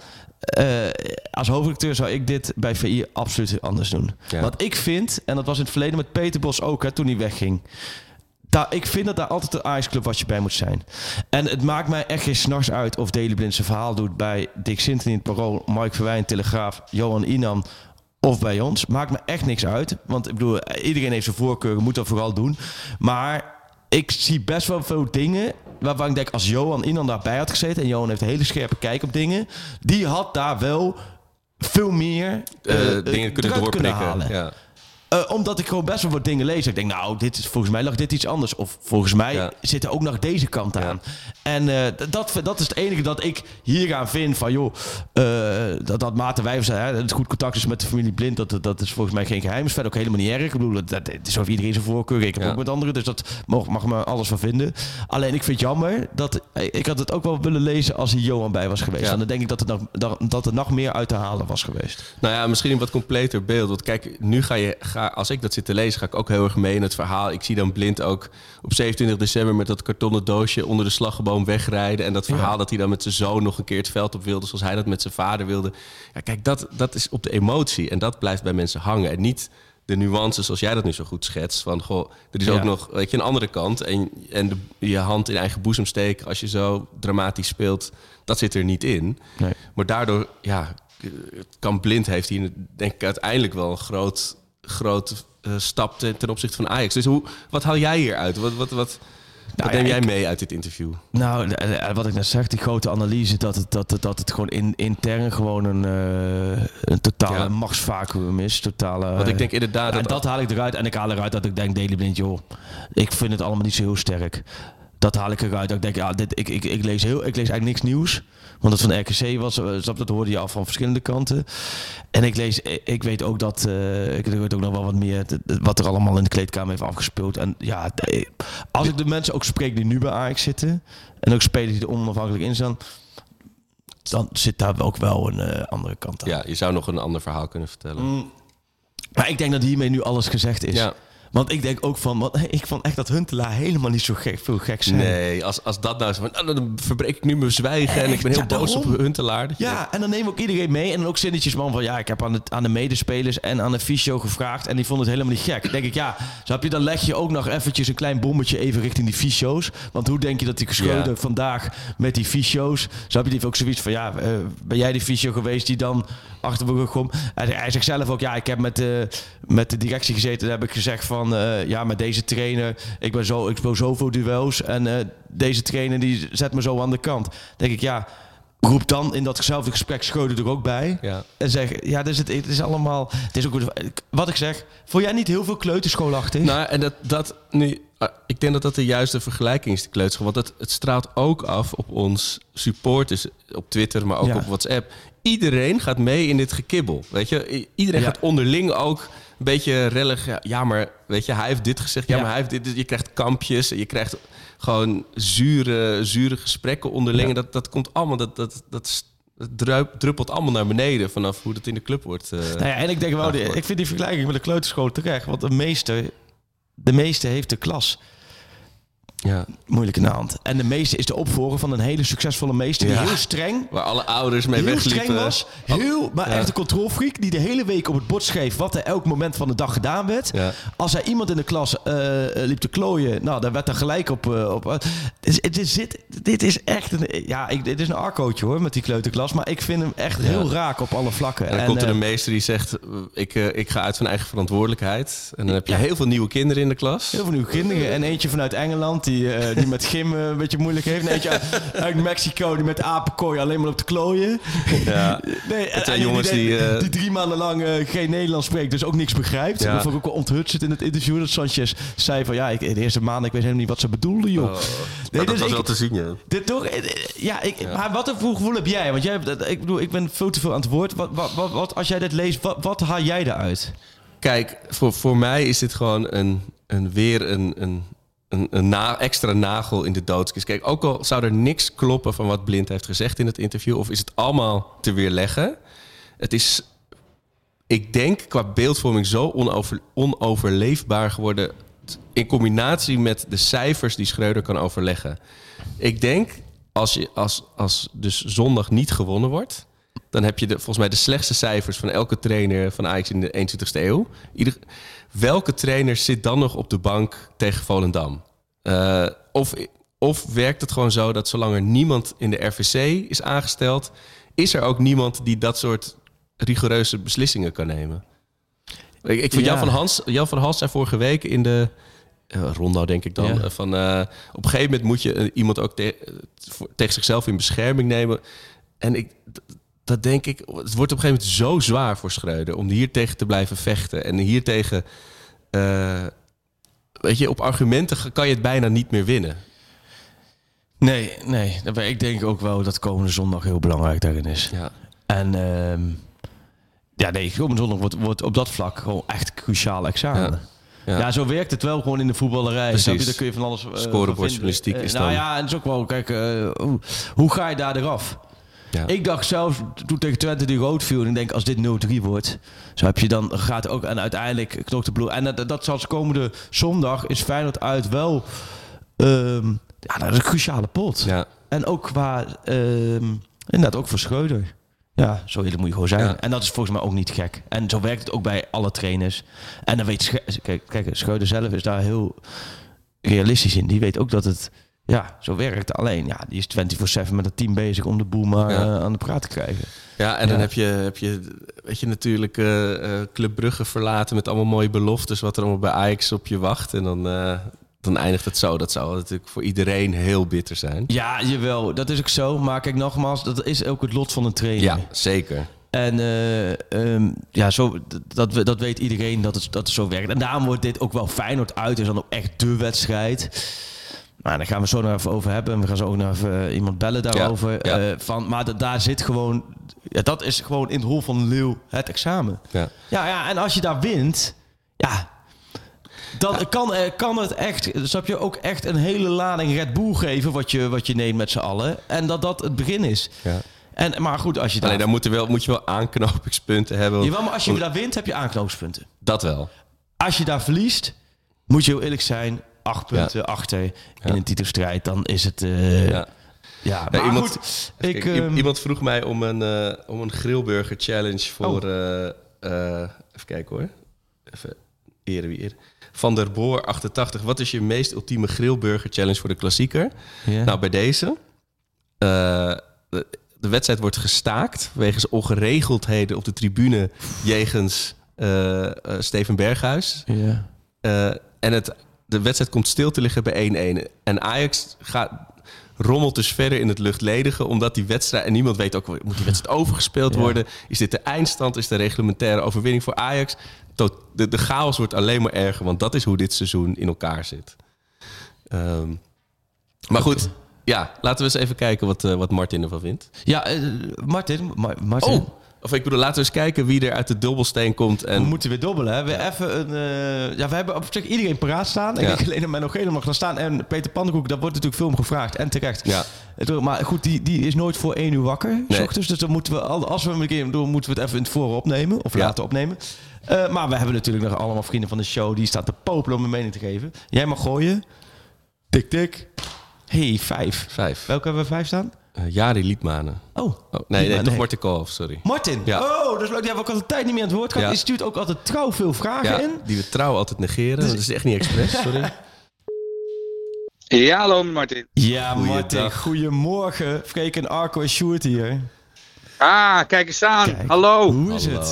Als hoofdredacteur zou ik dit bij VI absoluut anders doen. Ja. Want ik vind, en dat was in het verleden met Peter Bos ook, toen hij wegging... Ik vind dat daar altijd een Ajax-club wat je bij moet zijn. En het maakt mij echt geen s'nachts uit of Daley Blind zijn verhaal doet bij Dick Sinten in het Parool, Mike Verwijn, Telegraaf, Johan Inan of bij ons. Maakt me echt niks uit. Want ik bedoel, iedereen heeft zijn voorkeur, moet dat vooral doen. Maar ik zie best wel veel dingen waarvan ik denk, als Johan Inan daarbij had gezeten... en Johan heeft een hele scherpe kijk op dingen... die had daar wel veel meer
dingen kunnen doorprikken.
halen.
Ja.
Omdat ik gewoon best wel wat dingen lees. Ik denk, nou, volgens mij lag dit iets anders. Of volgens mij zit er ook nog deze kant aan. En dat is het enige dat ik hier aan vind. Van joh, dat Maarten Wijvers het goed contact is met de familie Blind. Dat is volgens mij geen geheim. Is verder ook helemaal niet erg. Ik bedoel, het is over iedereen zijn voorkeur. Ik heb ook met anderen. Dus dat mag me alles van vinden. Alleen ik vind het jammer dat... Ik had het ook wel willen lezen als hier Johan bij was geweest. En dan denk ik dat er nog meer uit te halen was geweest.
Nou ja, misschien een wat completer beeld. Want kijk, nu als ik dat zit te lezen, ga ik ook heel erg mee in het verhaal. Ik zie dan Blind ook op 27 december met dat kartonnen doosje onder de slagboom wegrijden. En dat verhaal dat hij dan met zijn zoon nog een keer het veld op wilde, zoals hij dat met zijn vader wilde. Ja, kijk, dat is op de emotie. En dat blijft bij mensen hangen. En niet de nuances zoals jij dat nu zo goed schetst. Van, goh, er is ook nog een andere kant. En je hand in eigen boezem steken als je zo dramatisch speelt, dat zit er niet in. Nee. Maar daardoor, kan Blind heeft hier denk ik uiteindelijk wel een grote stap ten opzichte van Ajax. Dus wat haal jij hier uit? Wat neem jij mee uit dit interview? Nou,
wat ik net zeg, die grote analyse... dat het gewoon intern gewoon een totale machtsvacuum is.
Want ik denk inderdaad...
En dat haal ik eruit. En ik haal eruit dat ik denk, Daley Blind, joh... ik vind het allemaal niet zo heel sterk. Dat haal ik eruit. Dat ik denk, ik lees eigenlijk niks nieuws. Want het van RKC was, dat hoorde je al van verschillende kanten. En ik weet ook dat... ik weet ook nog wel wat meer... wat er allemaal in de kleedkamer heeft afgespeeld. En ja, als ik de mensen ook spreek die nu bij Ajax zitten... en ook spelers die er onafhankelijk in staan... dan zit daar ook wel een andere kant aan.
Ja, je zou nog een ander verhaal kunnen vertellen.
Maar ik denk dat hiermee nu alles gezegd is.
Ja.
Want ik denk ook ik vond echt dat Huntelaar helemaal niet zo veel gek zijn.
Nee, als dat nou is van, dan verbreek ik nu mijn zwijgen echt? En ik ben heel boos op Huntelaar.
Ja, en dan neem ik ook iedereen mee. En dan ook zinnetjes van ik heb aan de medespelers en aan de fysio gevraagd. En die vonden het helemaal niet gek. Dan denk ik, snap je, dan leg je ook nog eventjes een klein bommetje even richting die fysio's. Want hoe denk je dat die Schreuder vandaag met die fysio's... Snap je, die heeft ook zoiets van, ben jij die fysio geweest die dan achter mijn rug komt? Hij zegt zelf ook, ik heb met de directie gezeten. Daar heb ik gezegd van, met deze trainer, ik speel zoveel duels en deze trainer die zet me zo aan de kant. Denk ik, roep dan in datzelfde gesprek Schreuder er ook bij. Ja. En zeg, dus het is allemaal... Het is ook wat ik zeg, vond jij niet heel veel kleuterschoolachtig?
Nou, en dat nu... Ik denk dat de juiste vergelijking is, de kleuterschool. Want het straalt ook af op ons supporters op Twitter, maar ook op WhatsApp. Iedereen gaat mee in dit gekibbel, weet je? Iedereen gaat onderling ook een beetje rellig. Ja, maar weet je, hij heeft dit gezegd. Ja, maar hij heeft dit. Je krijgt kampjes. Je krijgt gewoon zure gesprekken onderling. En dat komt allemaal. Dat druppelt allemaal naar beneden vanaf hoe dat in de club wordt.
En ik denk wel, ik vind die vergelijking met de kleuterschool terecht. Want de meeste heeft de klas. Ja. Moeilijk in de hand. En de meester is de opvolger van een hele succesvolle meester. Die heel streng...
Waar alle ouders mee wegliepen.
Heel streng was. Maar echt een controlfreak. Die de hele week op het bord schreef wat er elk moment van de dag gedaan werd. Ja. Als er iemand in de klas liep te klooien... daar werd er gelijk op... Dit is echt dit is een arcootje hoor, met die kleuterklas. Maar ik vind hem echt heel raak op alle vlakken.
En dan komt er een meester die zegt... Ik ga uit van eigen verantwoordelijkheid. En dan heb je heel veel nieuwe kinderen in de klas.
Heel veel nieuwe kinderen. En eentje vanuit Engeland... Die met gym een beetje moeilijk heeft. En eentje uit Mexico die met apenkooi alleen maar op te klooien. Ja. En jongens die 3 maanden lang geen Nederlands spreekt, dus ook niks begrijpt. Dat vond ik ook wel onthutsend in het interview. Dat Sanchez zei van de eerste maanden, ik weet helemaal niet wat ze bedoelden, joh.
Dat was wel te zien, ja.
Dit toch? Maar wat een gevoel heb jij? Want ik ben veel te veel aan het woord. Wat als jij dit leest, wat haal jij daaruit?
Kijk, voor mij is dit gewoon een extra nagel in de doodskist. Kijk, ook al zou er niks kloppen van wat Blind heeft gezegd in het interview... of is het allemaal te weerleggen... Het is, ik denk, qua beeldvorming zo onoverleefbaar geworden... in combinatie met de cijfers die Schreuder kan overleggen. Ik denk, als dus zondag niet gewonnen wordt... dan heb je volgens mij de slechtste cijfers van elke trainer van Ajax in de 21ste eeuw. Welke trainer zit dan nog op de bank tegen Volendam? Of werkt het gewoon zo dat zolang er niemand in de RVC is aangesteld... is er ook niemand die dat soort rigoureuze beslissingen kan nemen? Ik vind Jan van Hals zei vorige week in Rondo denk ik dan.
Ja.
Op een gegeven moment moet je iemand ook tegen zichzelf in bescherming nemen. En dat denk ik, het wordt op een gegeven moment zo zwaar voor Schreuder om hier tegen te blijven vechten. En hier tegen, weet je, op argumenten kan je het bijna niet meer winnen.
Nee. Ik denk ook wel dat komende zondag heel belangrijk daarin is.
Ja.
En komende zondag wordt op dat vlak gewoon echt cruciaal examen. Ja, zo werkt het wel gewoon in de voetballerij.
Precies.
Daar kun je van alles
Scorebordjournalistiek is dan...
Nou ja, en het is ook wel, kijk, hoe ga je daar eraf? Ja. Ik dacht zelf, toen tegen Twente die rood viel... en ik denk, als dit 0-3 wordt... zo heb je dan, gaat ook... en uiteindelijk knokt de bloed. En dat zal komende zondag is Feyenoord uit wel... dat is een cruciale pot. Ja. En ook qua... inderdaad, ook voor Schreuder. Ja, zo eerlijk moet je gewoon zijn. Ja. En dat is volgens mij ook niet gek. En zo werkt het ook bij alle trainers. En dan weet kijk, Schreuder zelf is daar heel realistisch in. Die weet ook dat het zo werkt. Alleen, die is 24/7 met het team bezig om de boel maar aan de praat te krijgen. Ja, en dan heb je weet je natuurlijk Club Brugge verlaten met allemaal mooie beloftes wat er allemaal bij Ajax op je wacht. En dan eindigt het zo. Dat zou natuurlijk voor iedereen heel bitter zijn. Ja, jawel. Dat is ook zo. Maar kijk, nogmaals, dat is ook het lot van een trainer. Ja, zeker. En dat weet iedereen dat het zo werkt. En daarom wordt dit ook wel Feyenoord uit. Is dan ook echt de wedstrijd. Nou, daar gaan we zo nog even over hebben. We gaan zo ook nog even iemand bellen daarover. Maar daar zit gewoon... Ja, dat is gewoon in het hol van de leeuw het examen. Ja, en als je daar wint... Ja... Dan kan het echt, snap je, ook echt een hele lading Red Bull geven wat je neemt met z'n allen. En dat het begin is. Ja. Maar goed, als je daar... Alleen daar moet je wel aanknopingspunten hebben. Jawel, maar als je daar wint, heb je aanknopingspunten. Dat wel. Als je daar verliest, moet je heel eerlijk zijn, 8 punten achter in een titelstrijd. Dan is het... maar iemand vroeg mij om een grillburger challenge voor... even kijken hoor. Even eerder. Van der Boer 88. Wat is je meest ultieme grillburger challenge voor de klassieker? Yeah. Nou, bij deze. De wedstrijd wordt gestaakt wegens ongeregeldheden op de tribune jegens Steven Berghuis. Yeah. En de wedstrijd komt stil te liggen bij 1-1. En Ajax rommelt dus verder in het luchtledige, omdat die wedstrijd... En niemand weet ook, moet die wedstrijd overgespeeld worden? Is dit de eindstand? Is de reglementaire overwinning voor Ajax? De chaos wordt alleen maar erger, want dat is hoe dit seizoen in elkaar zit. Maar goed, laten we eens even kijken wat Martin ervan vindt. Ja, Martin. Oh, of ik bedoel, laten we eens kijken wie er uit de dobbelsteen komt. En... We moeten weer dobbelen, hè? We hebben op zich iedereen paraat staan. En ik alleen maar nog helemaal gaan staan. En Peter Pannenkoek, daar wordt natuurlijk veel om gevraagd. En terecht. Ja. Maar goed, die is nooit voor 1 uur wakker. Nee. 's ochtends, dus dan moeten we, als we hem een keer doen, moeten we het even in het voren opnemen. Of laten opnemen. Maar we hebben natuurlijk nog allemaal vrienden van de show die staan te popelen om een mening te geven. Jij mag gooien. Tik. Hey, 5. Welke hebben we 5 staan? Jari Liedmanen. Nee, toch Martin Koolhof, sorry. Martin? Ja. Oh, dat is leuk. Die hebben ook altijd tijd niet meer aan het woord gehad. Die stuurt ook altijd trouw veel vragen in. Die we trouw altijd negeren. Dus... Dat is echt niet expres, sorry.
Ja, hallo Martin.
Ja, Martin. Goedemorgen. Freken, Arco en Sjoerd hier.
Ah, kijk eens aan. Kijk, hallo.
Hoe is het?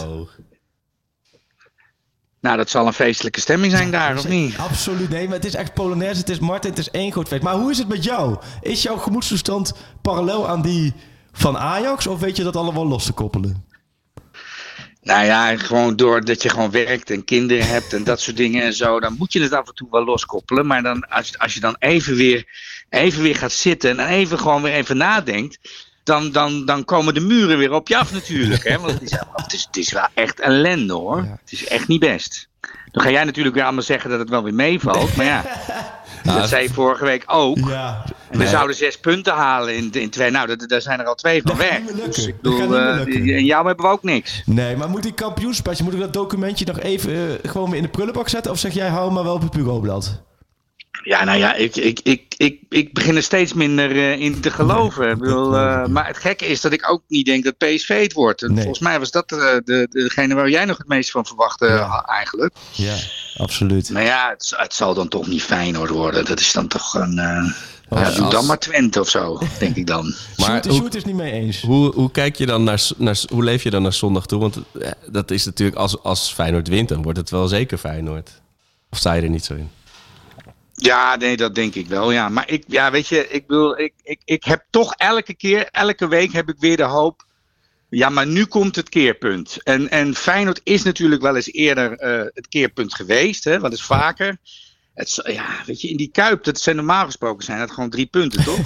Nou, dat zal een feestelijke stemming zijn daar, of niet?
Absoluut, nee, maar het is echt Polonaise, het is Martin, het is één groot feest. Maar hoe is het met jou? Is jouw gemoedstoestand parallel aan die van Ajax, of weet je dat allemaal los te koppelen?
Nou ja, gewoon doordat je gewoon werkt en kinderen hebt en dat soort dingen en zo, dan moet je het af en toe wel loskoppelen. Maar dan, als je dan even weer gaat zitten en even nadenkt, dan komen de muren weer op je af natuurlijk. Hè? Want het is wel echt ellende hoor. Ja. Het is echt niet best. Dan ga jij natuurlijk weer allemaal zeggen dat het wel weer meevalt. Maar ja, dat zei je vorige week ook. Ja. En we zouden 6 punten halen in 2. Nou, daar zijn er al 2 van weg. Dus ik bedoel, en jou hebben we ook niks.
Nee, maar moet die kampioenspasje, moet ik dat documentje nog even gewoon weer in de prullenbak zetten? Of zeg jij, hou maar wel op het bureaublad?
Ja, nou ja, ik begin er steeds minder in te geloven. Ik bedoel, maar het gekke is dat ik ook niet denk dat PSV het wordt. En volgens mij was dat degene waar jij nog het meest van verwachtte eigenlijk. Ja, absoluut. Maar ja, het zal dan toch niet Feyenoord worden. Dat is dan toch een... doe dan maar Twente of zo, denk ik dan.
Maar Sjoerd is niet mee eens.
Hoe kijk je dan hoe leef je dan naar zondag toe? Want dat is natuurlijk, als Feyenoord wint, dan wordt het wel zeker Feyenoord. Of sta je er niet zo in?
Ja, nee, dat denk ik wel. Ja. Maar ik heb toch elke week heb ik weer de hoop. Ja, maar nu komt het keerpunt. En Feyenoord is natuurlijk wel eens eerder het keerpunt geweest. Hè, wat is vaker. In die Kuip, dat zijn normaal gesproken zijn dat gewoon 3 punten, toch?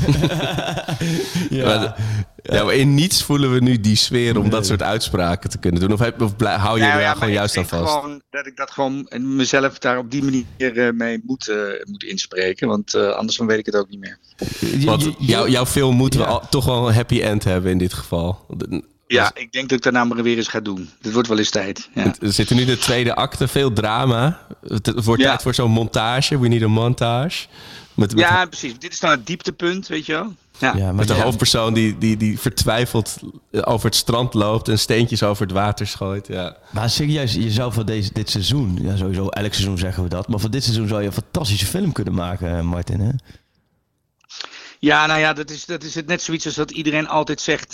Maar in niets voelen we nu die sfeer om dat soort uitspraken te kunnen doen. Of hou je er gewoon juist aan vast?
Gewoon dat ik dat gewoon mezelf daar op die manier mee moet inspreken. Want anders dan weet ik het ook niet meer.
Want jouw film moeten we toch wel een happy end hebben in dit geval.
Ja, ik denk dat ik daarna maar weer eens ga doen. Het wordt wel eens tijd. Ja.
We zitten nu in de tweede acte, veel drama. Het wordt tijd voor zo'n montage. We need a montage.
Ja, precies. Dit is dan het dieptepunt, weet je wel. Ja.
Met de hoofdpersoon die vertwijfeld over het strand loopt en steentjes over het water gooit. Ja.
Maar serieus, je zou voor dit seizoen, ja, sowieso elk seizoen zeggen we dat, maar voor dit seizoen zou je een fantastische film kunnen maken, Martin, hè?
Ja, nou ja, dat is het net zoiets als dat iedereen altijd zegt.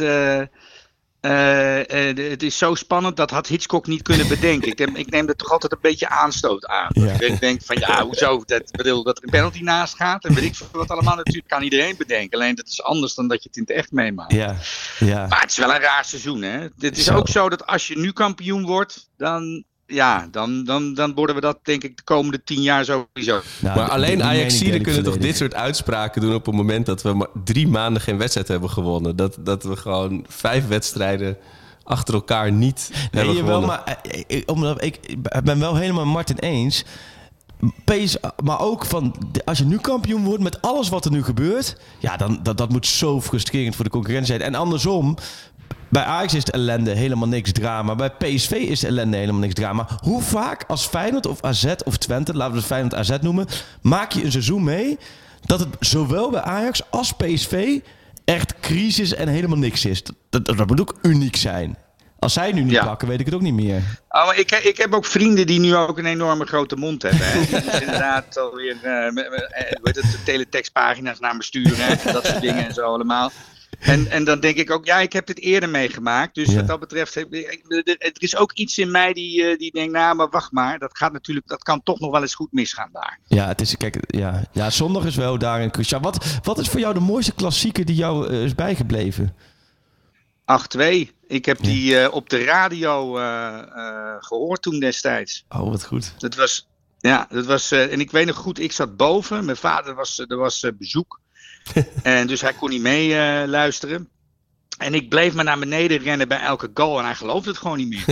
Het is zo spannend, dat had Hitchcock niet kunnen bedenken. Ik neem er toch altijd een beetje aanstoot aan. Ja. Ik denk van hoezo dat er een penalty naast gaat en weet ik veel wat allemaal. Natuurlijk kan iedereen bedenken. Alleen dat is anders dan dat je het in het echt meemaakt. Ja. Maar het is wel een raar seizoen, hè. Het is ook zo dat als je nu kampioen wordt, dan worden we dat denk ik de komende 10 jaar sowieso.
Nou, maar alleen Ajaxiden kunnen toch dit soort uitspraken doen op het moment dat we maar 3 maanden geen wedstrijd hebben gewonnen. Dat we gewoon 5 wedstrijden achter elkaar niet hebben gewonnen.
Maar omdat ik ben wel helemaal met Martin eens. Maar ook van, als je nu kampioen wordt met alles wat er nu gebeurt, ja, dan dat moet zo frustrerend voor de concurrentie zijn. En andersom, bij Ajax is de ellende helemaal niks drama. Bij PSV is de ellende helemaal niks drama. Hoe vaak als Feyenoord of AZ of Twente, laten we het Feyenoord AZ noemen, maak je een seizoen mee dat het zowel bij Ajax als PSV echt crisis en helemaal niks is. Dat moet ook uniek zijn. Als zij nu niet pakken, weet ik het ook niet meer.
Oh, maar ik heb ook vrienden die nu ook een enorme grote mond hebben. Hè. Die dus inderdaad alweer de teletextpagina's naar me sturen en dat soort dingen en zo allemaal. En dan denk ik ook, ik heb dit eerder meegemaakt. Dus wat dat betreft, er is ook iets in mij die denkt, maar wacht maar. Dat kan toch nog wel eens goed misgaan daar.
Ja, het is, kijk, zondag is wel daar een cruciaal. Wat is voor jou de mooiste klassieker die jou is bijgebleven?
8-2. Ik heb die op de radio gehoord toen destijds.
Oh, wat goed.
Dat was en ik weet nog goed, ik zat boven. Mijn vader was bezoek. En dus hij kon niet mee luisteren. En ik bleef maar naar beneden rennen bij elke goal. En hij geloofde het gewoon niet meer.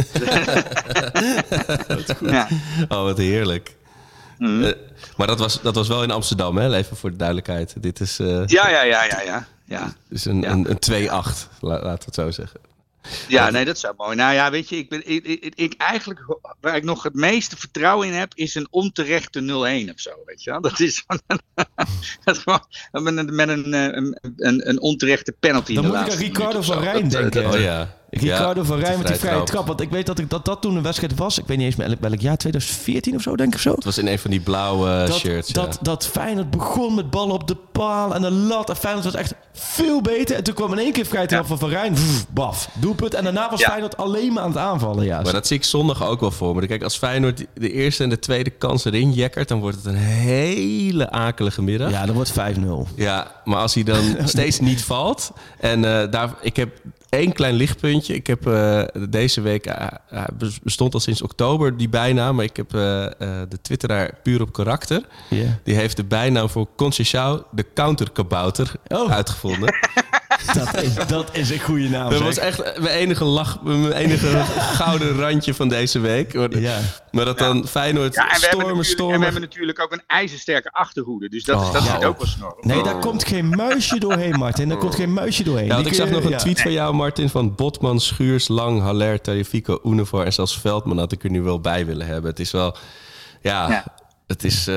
Wat goed. Ja. Oh, wat heerlijk. Mm. Maar dat was wel in Amsterdam, hè? Even voor de duidelijkheid. Dit is...
Ja.
Het is een 2-8, laten we het zo zeggen.
Ja, nee, dat is mooi. Nou ja, weet je, ik eigenlijk, waar ik nog het meeste vertrouwen in heb, is een onterechte 0-1 of zo, weet je wel. Dat is gewoon met een onterechte penalty.
Dan moet ik aan Ricardo van Rijn denken.
Oh ja.
Ricardo van Rijn met die vrije trap. Want ik weet dat toen een wedstrijd was. Ik weet niet eens meer welk jaar, 2014 of zo, denk ik of zo.
Het was in een van die blauwe shirts.
Dat Feyenoord begon met ballen op de paal en de lat. En Feyenoord was echt veel beter. En toen kwam in één keer vrije trap van Rijn. Baf, doelpunt. En daarna was Feyenoord alleen maar aan het aanvallen. Ja.
Maar dat zie ik zondag ook wel voor me. Kijk, als Feyenoord de eerste en de tweede kans erin jekkert, dan wordt het een hele akelige middag.
Ja, dan wordt 5-0.
Ja, maar als hij dan steeds niet valt. En ik heb 1 klein lichtpuntje. Ik heb deze week, bestond al sinds oktober die bijnaam, maar ik heb de twitteraar Puur op Karakter. Yeah. Die heeft de bijnaam voor Conceição de counterkabouter uitgevonden.
Dat is een goede naam.
Dat was echt mijn enige gouden randje van deze week. Maar dat dan Feyenoord stormen.
En we hebben natuurlijk ook een ijzersterke achterhoede. Dus dat is ook wel snor.
Nee, daar komt geen muisje doorheen, Martin. Daar komt geen muisje doorheen.
Ja, ik zag nog een tweet van jou, Martin, van Botman, Schuurs, Lang, Haller, Tagliafico, Univar en zelfs Veldman had ik er nu wel bij willen hebben. Het is wel... Het is...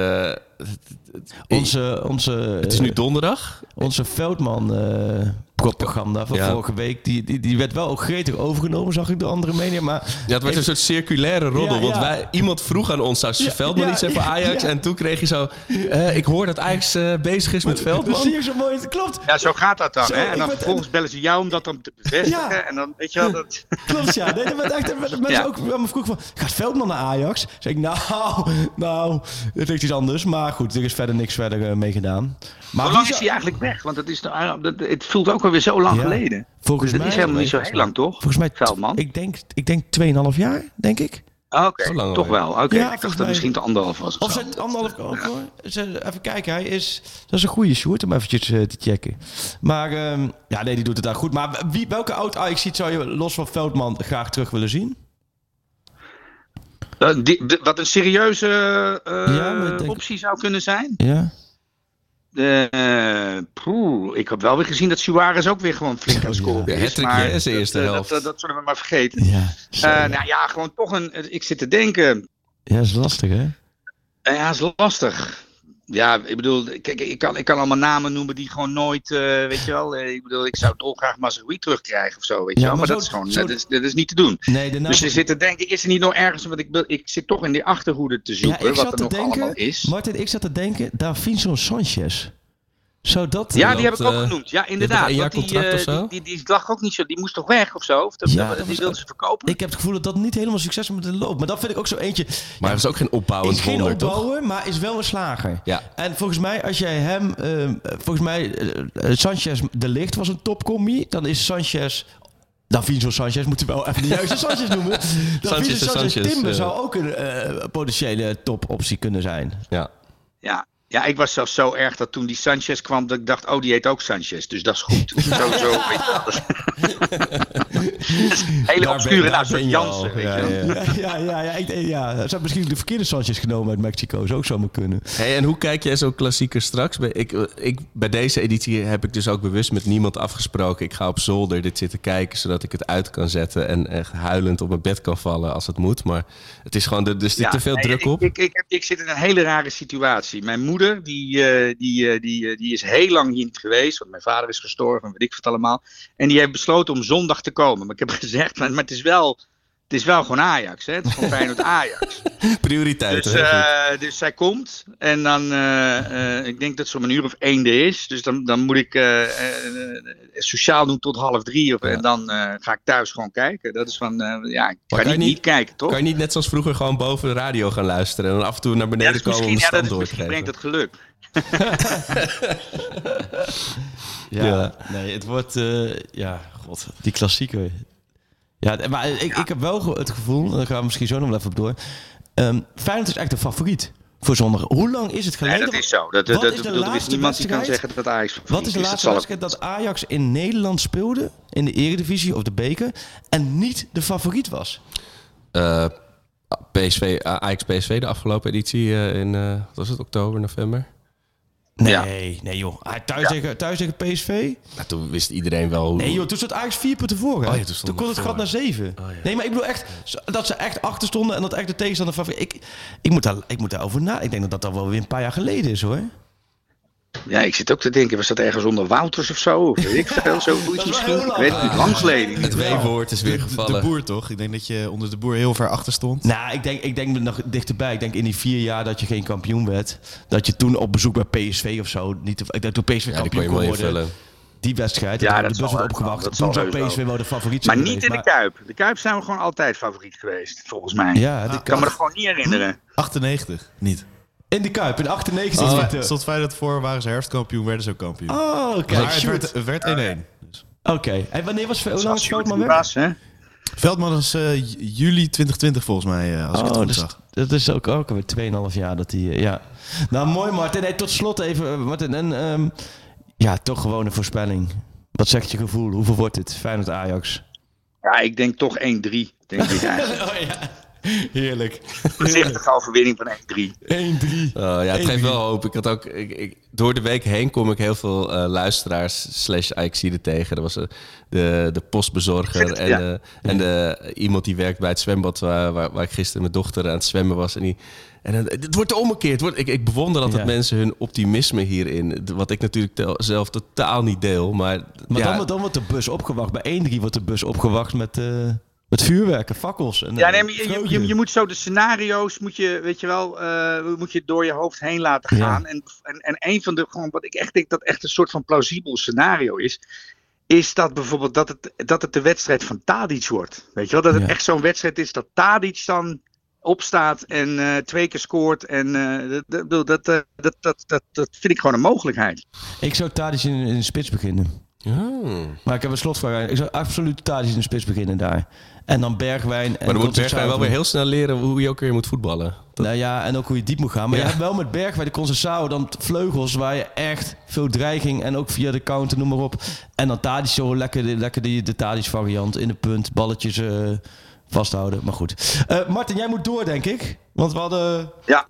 het is nu donderdag.
Onze Veldman propaganda van vorige week, die werd wel ook gretig overgenomen, zag ik door andere media. Maar
het werd een soort circulaire roddel. Want iemand vroeg aan ons, zou Veldman iets hebben voor Ajax? En toen kreeg je zo, ik hoor dat Ajax bezig is met Veldman.
Dat zie je zo mooi, het klopt.
Ja, zo gaat dat dan. Hè? En dan vervolgens bellen ze jou om dat dan te bevestigen. Ja. En dan weet je wel dat...
Klopt, ja. Nee, dat werd echt, mensen ook me vroeg van, gaat Veldman naar Ajax? Zeg ik, nou, dat is iets anders. Maar Maar goed, er is verder niks mee gedaan. Maar
hoe lang is hij eigenlijk weg? Want het voelt ook alweer zo lang geleden.
Volgens
mij
mij
is helemaal niet zo heel lang, toch?
Volgens mij
Veldman.
Ik denk 2,5 jaar, denk ik.
Oké, toch wel. Oké,
Ja,
ik dacht dat misschien te 1,5 was.
Of het 1,5 ook hoor. Even kijken, dat is een goede shoot om eventjes te checken. Maar die doet het daar goed. Maar welke oud Ajax zou je los van Veldman graag terug willen zien?
Wat een serieuze optie zou kunnen zijn?
Ja.
Ik heb wel weer gezien dat Suarez ook weer gewoon flink aan het scoren is.
Hat-trickje is de eerste helft.
Dat zullen we maar vergeten.
Ja,
gewoon toch ik zit te denken.
Ja, dat is lastig hè?
Ja, is lastig. Ja, ik bedoel, kijk, ik kan allemaal namen noemen die gewoon nooit, weet je wel. Ik bedoel, ik zou dolgraag Mazraoui terugkrijgen of zo, weet je wel. Maar dat is gewoon, dat is niet te doen.
Nee,
dus je zit te denken, is er niet nog ergens, want ik zit toch in die achterhoede te zoeken, wat er nog allemaal is.
Martin, ik zat te denken, Davinson Sanchez. Zou dat...
Ja, die heb ik ook genoemd. Ja, inderdaad.
Die
lag ook niet zo. Die moest toch weg of zo? Die wilden ze verkopen.
Ik heb het gevoel dat niet helemaal succes met de loop. Maar dat vind ik ook zo eentje.
Maar het is ook geen opbouwend wonder, toch?
Geen opbouwer, maar is wel een slager.
Ja.
En volgens mij, als jij hem... Sanchez de Ligt was een topcommie. Dan is Sanchez... Davinson Sanchez moeten we wel even de juiste Sanchez noemen. Davinson Sanchez Timber zou ook een potentiële topoptie kunnen zijn.
Ja.
Ja, ik was zelfs zo erg dat toen die Sanchez kwam, dat ik dacht, die heet ook Sanchez. Dus dat is goed. Sowieso, weet je alles. Hele obscure soort Jansen, weet je wel.
Ja. Ze hebben misschien de verkeerde Sanchez genomen uit Mexico. Zou ook zomaar kunnen.
Hey, en hoe kijk jij zo'n klassieker straks? Bij deze editie heb ik dus ook bewust met niemand afgesproken. Ik ga op zolder dit zitten kijken, zodat ik het uit kan zetten en echt huilend op mijn bed kan vallen als het moet. Maar het is gewoon, er zit te veel druk op.
Ik zit in een hele rare situatie. Mijn moeder, die is heel lang hier niet geweest, want mijn vader is gestorven en weet ik wat allemaal. En die heeft besloten om zondag te komen. Maar ik heb gezegd, maar het is wel gewoon Ajax, hè? Het is gewoon Feyenoord Ajax.
Prioriteiten.
Dus zij komt en dan, ik denk dat ze om 1:01 er is. Dus dan moet ik sociaal doen tot 2:30 en dan ga ik thuis gewoon kijken. Dat is van, ik kan niet kijken, toch?
Kan je niet net zoals vroeger gewoon boven de radio gaan luisteren en dan af en toe naar beneden komen om de stand door te geven?
Brengt het geluk.
Nee, het wordt, die klassieker. Ja, maar ik heb wel het gevoel, daar gaan we misschien zo nog wel even op door. Feyenoord is echt de favoriet voor zondag. Hoe lang is het geleden?
Ja, dat is zo. Er is niemand die kan zeggen dat Ajax favoriet is.
Wat is de laatste wedstrijd dat Ajax in Nederland speelde, in de Eredivisie of de beker, en niet de favoriet was?
Ajax-PSV, de afgelopen editie in, wat was het, oktober, november?
Nee joh. Thuis tegen PSV?
Nou, toen wist iedereen wel hoe...
Nee joh, toen stond Ajax 4 punten voor. Hè? Toen kon het gat naar 7.
Oh, ja.
Nee, maar ik bedoel echt dat ze echt achter stonden en dat echt de tegenstander favoriet. Ik moet daarover na. Ik denk dat dat wel weer een paar jaar geleden is hoor.
Ja, ik zit ook te denken, was dat ergens onder Wouters of zo? Of weet ik veel, zoiets misschien? Ik weet het niet, lang geleden.
Het W-woord is weer gevallen.
De Boer toch? Ik denk dat je onder de Boer heel ver achter stond.
Nou, ik denk nog dichterbij. Ik denk in die 4 jaar dat je geen kampioen werd, dat je toen op bezoek bij PSV of zo, toen PSV kampioen kon worden. Die wedstrijd, dat de bus werd opgewacht. Toen zou PSV wel de favoriet zijn.
Maar niet in de Kuip. De Kuip zijn we gewoon altijd favoriet geweest, volgens mij.
Ja,
ik kan me dat gewoon niet herinneren.
98, niet.
In de Kuip, in 98.
Stond Feyenoord voor, waren ze herfstkampioen, werden ze ook kampioen.
Oh, oké.
Maar het werd 1-1. Dus.
Oké. En wanneer was Veldman weg?
Veldman is juli 2020 volgens mij, als ik het goed zag.
Dat is ook weer 2,5 jaar dat hij... ja. Nou, mooi Martin. Hey, tot slot even, Martin. En toch gewoon een voorspelling. Wat zegt je gevoel? Hoeveel wordt het? Feyenoord-Ajax?
Ja, ik denk toch 1-3. Denk ik eigenlijk.
Oh ja. Heerlijk.
Voorzichtige overwinning van 1-3.
1-3.
Het geeft wel hoop. Ik had ook, door de week heen kom ik heel veel luisteraars / Ajaxiden tegen. Er was de postbezorger en iemand die werkt bij het zwembad waar ik gisteren met dochter aan het zwemmen was. En het wordt omgekeerd. Ik bewonder altijd mensen hun optimisme hierin. Wat ik natuurlijk zelf totaal niet deel. Maar
dan wordt de bus opgewacht. Bij 1-3 wordt de bus opgewacht met vuurwerken, fakkels. En,
je moet zo de scenario's, moet je door je hoofd heen laten gaan. Ja. En een van de, gewoon wat ik echt denk dat echt een soort van plausibel scenario is dat bijvoorbeeld dat het de wedstrijd van Tadic wordt. Weet je wel, dat het echt zo'n wedstrijd is dat Tadic dan opstaat en 2 keer scoort. En dat vind ik gewoon een mogelijkheid.
Ik zou Tadic in de spits beginnen. Maar ik heb een slotvraag. Ik zou absoluut Tadic in de spits beginnen daar. En dan Bergwijn.
Maar dan moet Bergwijn wel weer heel snel leren hoe je ook weer moet voetballen.
Nou ja, en ook hoe je diep moet gaan. Maar je hebt wel met Bergwijn de Conceição dan vleugels waar je echt veel dreiging en ook via de counter, noem maar op. En dan Tadic zo lekker de Tadic variant in de punt, balletjes vasthouden. Maar goed. Martin, jij moet door, denk ik. Want we hadden...
Ja.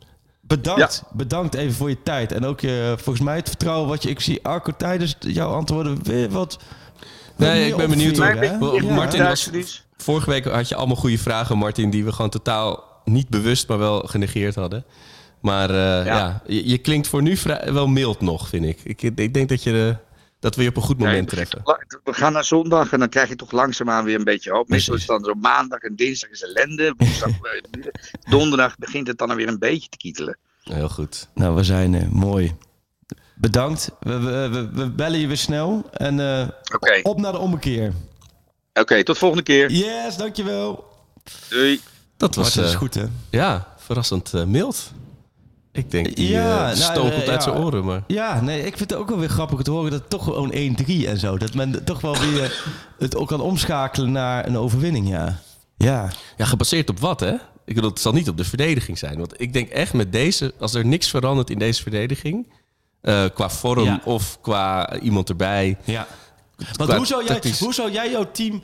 Bedankt even voor je tijd. En ook volgens mij het vertrouwen wat je... Ik zie Arco tijdens jouw antwoorden weer wat...
Nee, ik ben benieuwd
hoor.
Martin, vorige week had je allemaal goede vragen, Martin, die we gewoon totaal niet bewust, maar wel genegeerd hadden. Maar je klinkt voor nu wel mild nog, vind ik. Ik denk dat we je op een goed moment treffen.
We gaan naar zondag en dan krijg je toch langzaamaan weer een beetje hoop. Meestal is het dan zo maandag en dinsdag is ellende. Woensdag, donderdag begint het dan weer een beetje te kietelen.
Heel goed.
Nou, we zijn mooi. Bedankt. We bellen je weer snel. En op naar de ommekeer.
Oké, tot volgende keer.
Yes, dankjewel.
Doei.
Dat is goed, hè?
Ja, verrassend mild. Ik denk, die stokelt uit zijn oren. Maar...
Ja, nee, ik vind het ook wel weer grappig te horen dat het toch gewoon 1-3 en zo. Dat men toch wel weer het ook kan omschakelen naar een overwinning, Ja,
gebaseerd op wat, hè? Ik bedoel, het zal niet op de verdediging zijn. Want ik denk echt met deze, als er niks verandert in deze verdediging, qua vorm of qua iemand erbij. Ja.
Want hoe zou jij jouw team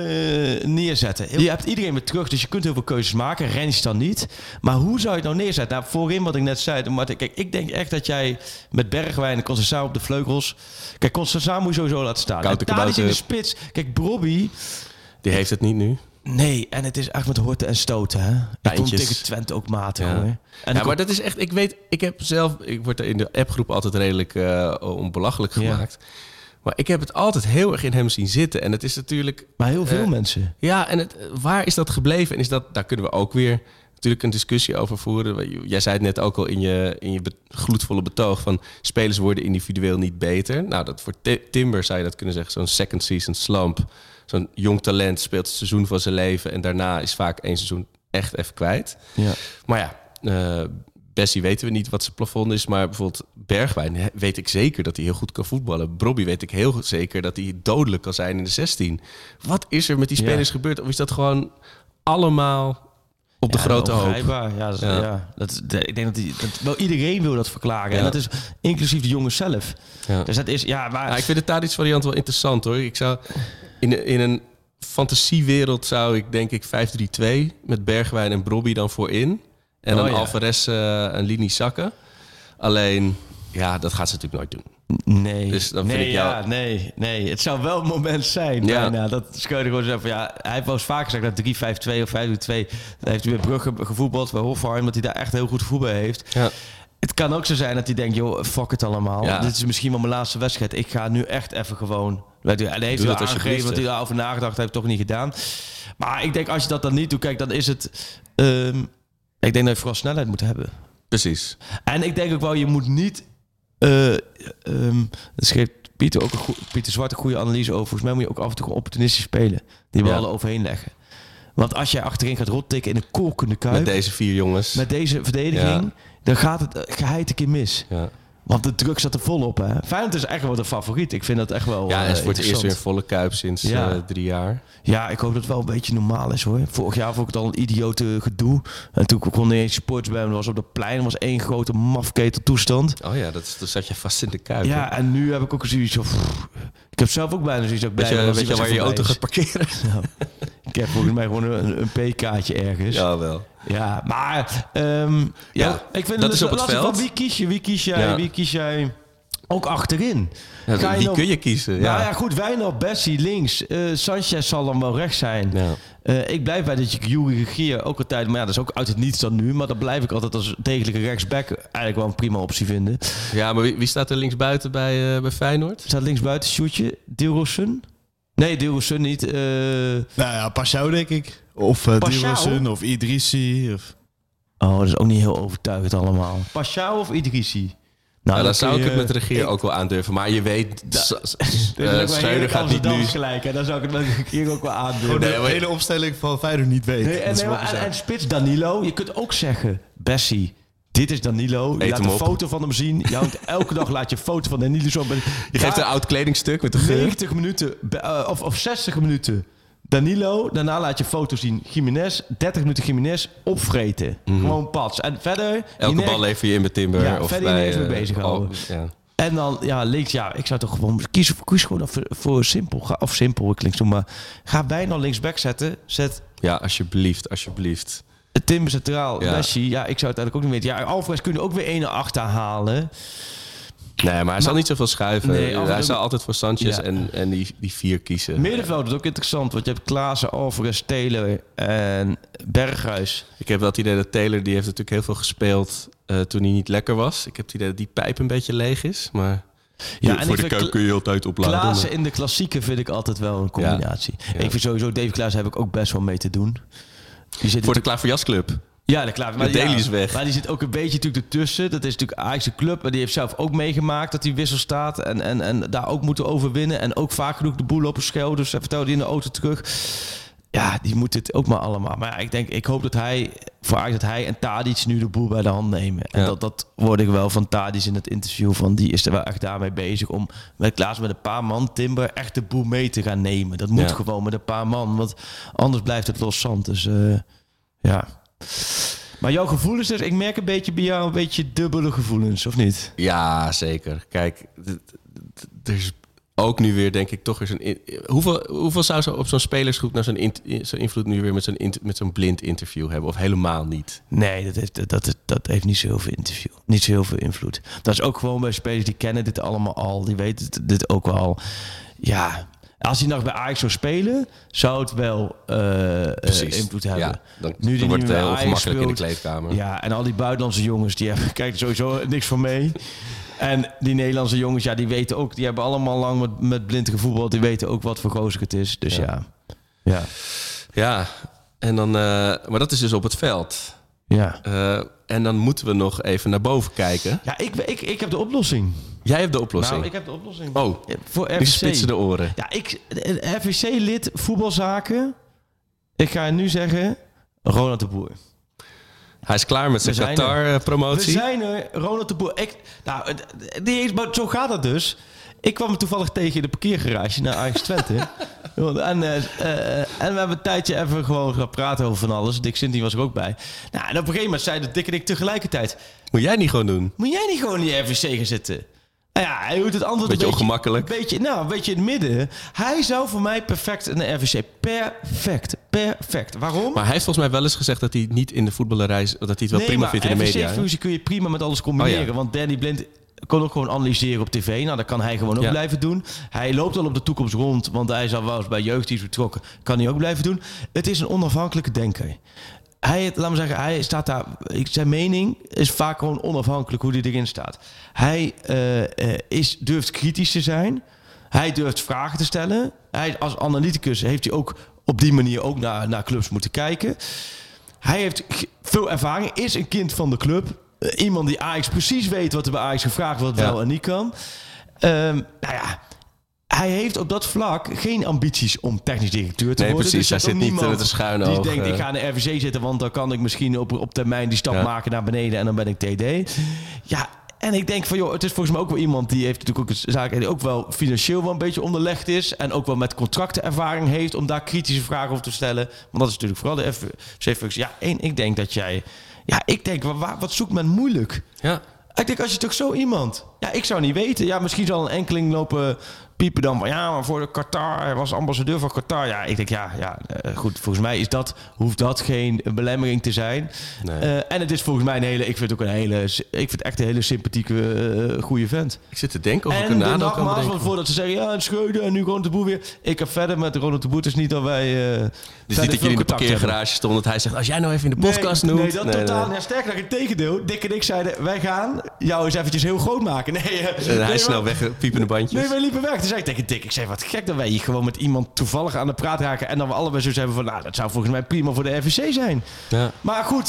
neerzetten? Je hebt iedereen weer terug, dus je kunt heel veel keuzes maken. Rens dan niet. Maar hoe zou je het nou neerzetten? Nou, voorin wat ik net zei, Martin, kijk, ik denk echt dat jij met Bergwijn en Conceição op de vleugels... Kijk, Conceição moet je sowieso laten staan. Tadic in de spits. Kijk, Brobby...
Die heeft het niet nu.
Nee, en het is echt met horten en stoten, hè? Ik vond tegen Twente ook matig, hoor. En
maar dat is echt... Ik word er in de appgroep altijd redelijk onbelachelijk gemaakt. Ja. Maar ik heb het altijd heel erg in hem zien zitten. En het is natuurlijk...
Maar heel veel mensen.
Ja, en waar is dat gebleven? En daar kunnen we ook weer natuurlijk een discussie over voeren. Jij zei het net ook al in je gloedvolle betoog van spelers worden individueel niet beter. Nou, dat voor Timber zou je dat kunnen zeggen. Zo'n second season slump. Zo'n jong talent speelt het seizoen van zijn leven en daarna is vaak 1 seizoen echt even kwijt. Ja. Maar Bessie weten we niet wat zijn plafond is, maar bijvoorbeeld Bergwijn weet ik zeker dat hij heel goed kan voetballen. Brobby weet ik heel zeker dat hij dodelijk kan zijn in de 16. Wat is er met die spelers gebeurd? Of is dat gewoon allemaal op de grote hoop?
Ik denk dat iedereen wil dat verklaren. Ja. En dat is inclusief de jongens zelf. Ja. Dus dat is, ik vind de Tadic variant wel interessant, hoor. Ik zou in een fantasiewereld zou ik denk ik 5-3-2 met Bergwijn en Brobby dan voorin. En dan Alvarez en Lini zakken. Alleen, dat gaat ze natuurlijk nooit doen. Nee,
dus dan vind ik
nee. Het zou wel een moment zijn. Ja. Bijna, dat Schreuder gewoon zeggen van hij heeft wel eens vaker gezegd dat 3-5-2 of 5-2. Daar heeft hij bij Brugge gevoetbald, bij Hofheim, dat hij daar echt heel goed voetbal heeft. Ja. Het kan ook zo zijn dat hij denkt, joh, fuck het allemaal. Ja. Dit is misschien wel mijn laatste wedstrijd. Ik ga nu echt even gewoon... Hij heeft wel aangegeven dat hij daarover nagedacht heeft, toch niet gedaan. Maar ik denk, als je dat dan niet doet, kijk, dan is het... ik denk dat je vooral snelheid moet hebben.
Precies.
En ik denk ook wel, je moet niet... dat schreef Pieter Zwart een goede analyse over. Volgens mij moet je ook af en toe opportunistisch spelen. Die ballen overheen leggen. Want als jij achterin gaat rottikken in een kolkende kuip...
Met deze 4 jongens.
Met deze verdediging... Dan gaat het geheid een keer mis. Ja. Want de druk zat er volop, hè. Feyenoord is echt wel de favoriet. Ik vind dat echt wel
het is voor het eerst weer een volle kuip sinds 3 jaar.
Ja, ik hoop dat het wel een beetje normaal is, hoor. Vorig jaar vond ik het al een idiote gedoe. En toen kon niet eens supporters bij me. Was op de plein was 1 grote mafketeltoestand.
Oh ja, dat zat je vast in de kuip.
Ja, en nu heb ik ook zoiets van... Ik heb zelf ook bijna zoiets ook blij.
Weet je waar je auto gaat parkeren?
Nou, ik heb volgens mij gewoon een P-kaartje ergens.
Ja, wel.
Ja, maar... ik vind
dat is op het veld.
Wie kies jij ook achterin?
Ja, wie kun je kiezen?
Nou ja, goed. Wijnald, Bessie links. Sanchez zal dan wel rechts zijn. Ja. Ik blijf bij dat je Yuri Regier ook altijd... Maar dat is ook uit het niets dan nu. Maar dan blijf ik altijd als degelijke rechtsback eigenlijk wel een prima optie vinden.
Ja, maar wie staat er linksbuiten bij Feyenoord?
Staat linksbuiten Sjoerdje? Dilrosun? Nee, Dilrosun niet.
Paschou denk ik. Of Dilrosun of Idrissi. Of...
Oh, dat is ook niet heel overtuigend allemaal. Paschou of Idrissi?
Nou, dan zou ik het
kun je-
met de regering ook wel aandurven. Maar je weet, Schreuder gaat niet nu...
gelijk, hè? Dan zou ik het met de regering ook wel aandurven.
De hele opstelling van Feyenoord niet weten.
Nee, en spits Danilo. Je kunt ook zeggen, Bessie, dit is Danilo. Je
Eet
laat
hem
een
op.
foto van hem zien. Je houdt elke dag laat je een foto van Danilo zo.
Je geeft een oud kledingstuk met de geur.
90 minuten of 60 minuten Danilo. Daarna laat je foto zien. Jiménez, 30 minuten Jiménez opvreten. Gewoon pats. En verder...
Elke bal lever je in met Timber.
Ja,
of
verder
bij,
niks mee bezighouden.
ja.
En dan, links, ik zou toch gewoon kies gewoon voor simpel. Of simpel, klinkt zo, maar ga bijna linksback zetten. Zet
Ja, alsjeblieft.
Timber centraal,
Ja.
Messi. Ja, ik zou het eigenlijk ook niet weten. Ja, Alvarez kun je ook weer 1 naar achter halen.
Nee, maar hij zal niet zoveel schuiven.
Nee,
hij zal altijd voor Sanchez
Ja.
en die 4 kiezen.
Middenveld is ook interessant, want je hebt Klaassen, Alvarez, Taylor en Berghuis.
Ik heb wel het idee dat Taylor, die heeft natuurlijk heel veel gespeeld toen hij niet lekker was. Ik heb het idee dat die pijp een beetje leeg is. Maar
Ja, en
voor
ik
de
vind
kuip kun je altijd opladen.
Klaassen in de klassieke vind ik altijd wel een combinatie.
Ja.
Ik vind sowieso, David Klaassen heb ik ook best wel mee te doen. Die zit
Voor de Klaar voor Jas Club.
Ja, de klaar.
De Daly is weg.
Maar die zit ook een beetje natuurlijk ertussen. Dat is natuurlijk Ajax club. Maar die heeft zelf ook meegemaakt dat hij wissel staat. En daar ook moeten overwinnen. En ook vaak genoeg de boel op een schouders. En vertelde hij in de auto terug. Ja, die moet het ook maar allemaal. Maar ja, ik hoop dat hij en Tadic nu de boel bij de hand nemen. En
Ja.
dat hoorde ik wel van Tadic in het interview. Van die is er wel echt daarmee bezig om met Klaas met een paar man Timber echt de boel mee te gaan nemen. Dat moet gewoon met een paar man. Want anders blijft het los zand. Dus ja. Maar jouw gevoelens dus, ik merk een beetje bij jou een beetje dubbele gevoelens, of niet?
Ja, zeker. Kijk, er is ook nu weer, denk ik, toch eens een... Hoeveel zou zo op zo'n spelersgroep nou zo'n invloed nu weer met zo'n blind interview hebben? Of helemaal niet?
Nee, dat heeft niet zo heel veel interview. Niet zo heel veel invloed. Dat is ook gewoon bij spelers die kennen dit allemaal al. Die weten dit ook wel. Ja, als hij nog bij Ajax zou spelen, zou het wel invloed hebben.
Ja, dan
nu die
wordt
niet
het
meer
heel
bij Ajax
gemakkelijk in de
speelt,
kleedkamer.
Ja, en al die buitenlandse jongens, die hebben, kijken sowieso niks van mee. En die Nederlandse jongens, ja, die weten ook, die hebben allemaal lang met blind gevoetbald. Die weten ook wat voor gozer het is. Dus ja.
En dan, maar dat is dus op het veld.
Ja.
En dan moeten we nog even naar boven kijken.
Ja, ik heb de oplossing.
Jij hebt de oplossing.
Nou, ik heb de oplossing.
Oh,
voor
die
RVC.
spitsen de oren.
Ja, FVC-lid voetbalzaken. Ik ga nu zeggen, Ronald de Boer.
Hij is klaar met zijn
We zijn
Qatar-promotie.
We zijn er, Ronald de Boer. Maar zo gaat het dus. Ik kwam hem toevallig tegen in de parkeergarage naar Ajax Twente. En we hebben een tijdje even gewoon gaan praten over van alles. Dick Sinti was er ook bij. Nou, en op een gegeven moment zeiden Dick en ik tegelijkertijd...
Moet jij niet gewoon doen?
Moet jij niet gewoon in die RVC gaan zitten? Nou ja, hij doet het antwoord
Beetje ongemakkelijk.
Een beetje in het midden. Hij zou voor mij perfect in de RVC. Perfect. Waarom?
Maar hij heeft volgens mij wel eens gezegd dat hij niet in de voetballerij... dat hij het wel prima vindt in de media.
RVC-fusie kun je prima met alles combineren.
Oh ja.
Want Danny Blind kon ook gewoon analyseren op tv. Nou, dat kan hij gewoon ook blijven doen. Hij loopt al op de toekomst rond. Want hij is al wel eens bij jeugdteams betrokken. Kan hij ook blijven doen. Het is een onafhankelijke denker. Laat me zeggen, hij staat daar. Zijn mening is vaak gewoon onafhankelijk hoe hij erin staat. Hij durft kritisch te zijn. Hij durft vragen te stellen. Hij, als analyticus heeft hij ook op die manier ook naar clubs moeten kijken. Hij heeft veel ervaring, is een kind van de club. Iemand die Ajax precies weet wat er bij Ajax gevraagd wordt, wel en niet kan. Hij heeft op dat vlak geen ambities om technisch directeur te worden.
Precies.
Dus
hij zit niet met een schuine oog.
Die denkt, ik ga in de RVC zitten, want dan kan ik misschien op termijn die stap maken naar beneden en dan ben ik TD. Ja, en ik denk van, joh, het is volgens mij ook wel iemand die heeft natuurlijk ook een zaak die ook wel financieel wel een beetje onderlegd is en ook wel met contractenervaring heeft om daar kritische vragen over te stellen. Want dat is natuurlijk vooral de FC-functie. Ja, ik denk dat jij... Ja, ik denk, wat zoekt men moeilijk?
Ja.
Ik denk, als je toch zo iemand... Ja, ik zou niet weten. Ja, misschien zal een enkeling lopen piepen dan van... Ja, maar voor de Qatar, hij was ambassadeur van Qatar. Ja, ik denk, goed. Volgens mij hoeft dat geen belemmering te zijn.
Nee.
En het is volgens mij ik vind het echt een hele sympathieke, goede vent.
Ik zit te denken of ik
En
een nadeel kan
nogmaals,
bedenken.
want voordat ze zeggen... Ja, en Schreuder en nu Ronald de Boer weer. Ik heb verder met Ronald de Boer. Het is niet dat wij...
Dus niet dat jullie in de parkeergarage stonden dat hij zegt... Als jij nou even in de podcast noemt...
Nee, dat totaal. Ja, sterker nog, in tegendeel. Dick en ik zeiden, wij gaan jou eens eventjes heel groot maken.
hij is snel weg, piepende bandjes.
Nee, wij liepen weg. Toen zei ik tegen Dick, ik zei, wat gek dat wij hier gewoon met iemand toevallig aan de praat raken. En dan we allebei zo hebben van, nou, dat zou volgens mij prima voor de RVC zijn.
Ja.
Maar goed,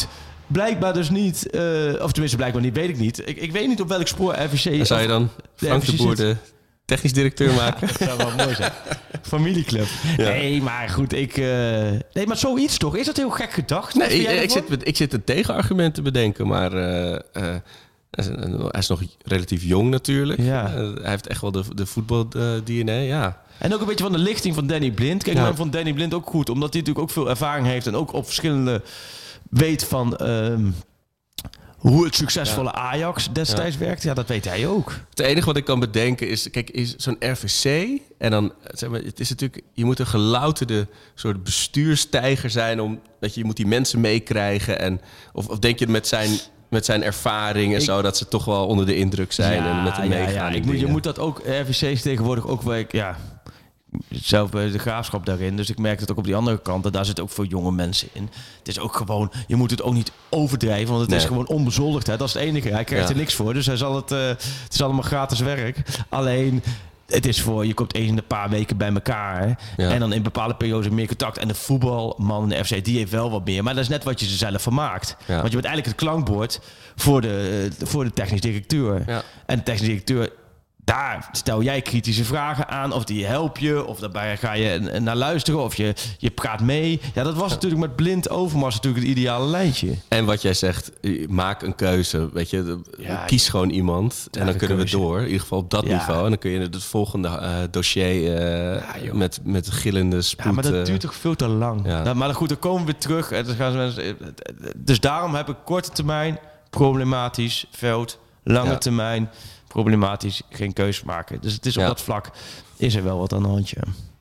blijkbaar dus niet... of tenminste, blijkbaar niet, weet ik niet. Ik weet niet op welk spoor RVC...
En zou je dan Frank de Boer de technisch directeur maken?
Dat zou wel mooi zijn. Familieclub. Ja. Nee, maar goed, nee, maar zoiets toch? Is dat heel gek gedacht?
Nee, ik zit een tegenargument te bedenken, maar... hij is nog relatief jong natuurlijk. Ja. Hij heeft echt wel de voetbal-DNA, ja.
En ook een beetje van de lichting van Danny Blind. Kijk, ik vond Danny Blind ook goed, omdat hij natuurlijk ook veel ervaring heeft en ook op verschillende weet van hoe het succesvolle Ajax destijds werkt. Ja, dat weet hij ook.
Het enige wat ik kan bedenken is zo'n RVC. En dan, zeg maar, het is natuurlijk, je moet een gelouterde soort bestuurstijger zijn, je moet die mensen meekrijgen. En, of denk je met zijn ervaring en zo, dat ze toch wel onder de indruk zijn en met hem meegaan.
Je moet dat ook, RVC's tegenwoordig ook wel, zelf bij de Graafschap daarin, dus ik merk het ook op die andere kant, en daar zitten ook veel jonge mensen in. Het is ook gewoon, je moet het ook niet overdrijven, want het is gewoon onbezoldigd. Hè? Dat is het enige. Hij krijgt er niks voor, dus het is allemaal gratis werk. Alleen, het is je komt eens in een paar weken bij elkaar. Ja. En dan in bepaalde periodes meer contact. En de voetbalman in de FC, die heeft wel wat meer. Maar dat is net wat je ze zelf van maakt. Ja. Want je bent eigenlijk het klankbord voor de technisch directeur. Ja. En de technisch directeur, daar stel jij kritische vragen aan. Of die help je. Of daarbij ga je naar luisteren. Of je praat mee. Ja, dat was natuurlijk met Blind Overmars natuurlijk het ideale lijntje.
En wat jij zegt, maak een keuze. Weet je, kies gewoon iemand. En dan kunnen we door. In ieder geval op dat niveau. En dan kun je het volgende dossier met gillende spoed...
Ja, maar dat duurt toch veel te lang. Ja. Maar goed, dan komen we weer terug. Dus daarom heb ik korte termijn problematisch veld. Lange termijn problematisch, geen keus maken. Dus het is op dat vlak is er wel wat aan de handje.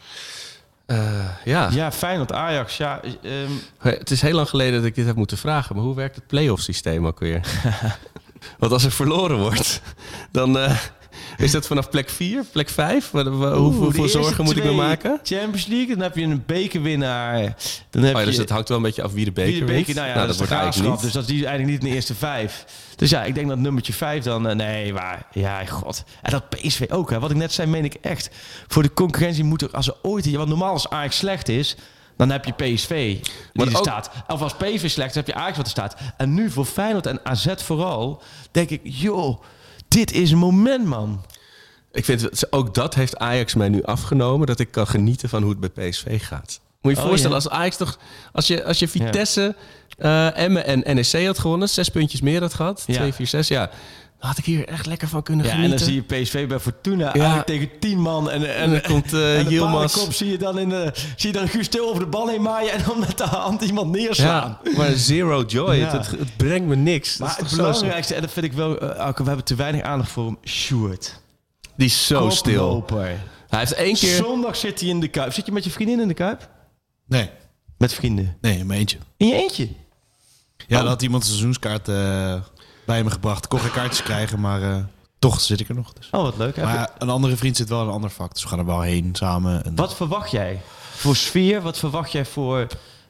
Ja, Feyenoord, Ajax. Ja,
het is heel lang geleden dat ik dit heb moeten vragen, maar hoe werkt het play-off systeem ook weer? Want als er verloren wordt, dan is dat vanaf plek 4, plek 5? Hoeveel zorgen moet ik me maken?
Champions League, dan heb je een bekerwinnaar.
Dus het hangt wel een beetje af wie de beker wint.
Dat wordt eigenlijk niet. Dus dat is eigenlijk niet in de eerste 5. Dus ja, ik denk dat nummertje 5 dan... nee, maar... Ja, god. En dat PSV ook, hè. Wat ik net zei, meen ik echt. Voor de concurrentie moet er... Als er ooit... Want normaal als Ajax slecht is... Dan heb je PSV die er staat. Of als PSV slecht is, heb je Ajax wat er staat. En nu voor Feyenoord en AZ vooral... Denk ik, joh... Dit is een moment, man.
Ik vind, ook dat heeft Ajax mij nu afgenomen... dat ik kan genieten van hoe het bij PSV gaat. Moet je je voorstellen, als Ajax toch... Als je Vitesse, Emmen en NEC had gewonnen... 6 puntjes meer had gehad, 2, 4, 6... dan had ik hier echt lekker van kunnen genieten.
En dan zie je PSV bij Fortuna tegen 10 man. En
dan komt Yilmaz.
Zie je dan Guus Til over de bal heen maaien... en dan met de hand iemand neerslaan.
Ja, maar zero joy. Ja. Het brengt me niks.
Maar het belangrijkste, en dat vind ik wel... we hebben te weinig aandacht voor hem. Sjoerd.
Die is zo stil. Hij heeft 1 keer...
Zondag zit hij in de Kuip. Zit je met je vriendin in de Kuip?
Nee.
Met vrienden?
Nee, in mijn eentje.
In je eentje?
Ja, dan had iemand een seizoenskaart bij me gebracht. Ik kon geen kaartjes krijgen, maar toch zit ik er nog. Dus.
Oh, wat leuk.
Maar een andere vriend zit wel in een ander vak. Dus we gaan er wel heen samen. En
wat verwacht jij voor sfeer? Wat verwacht jij voor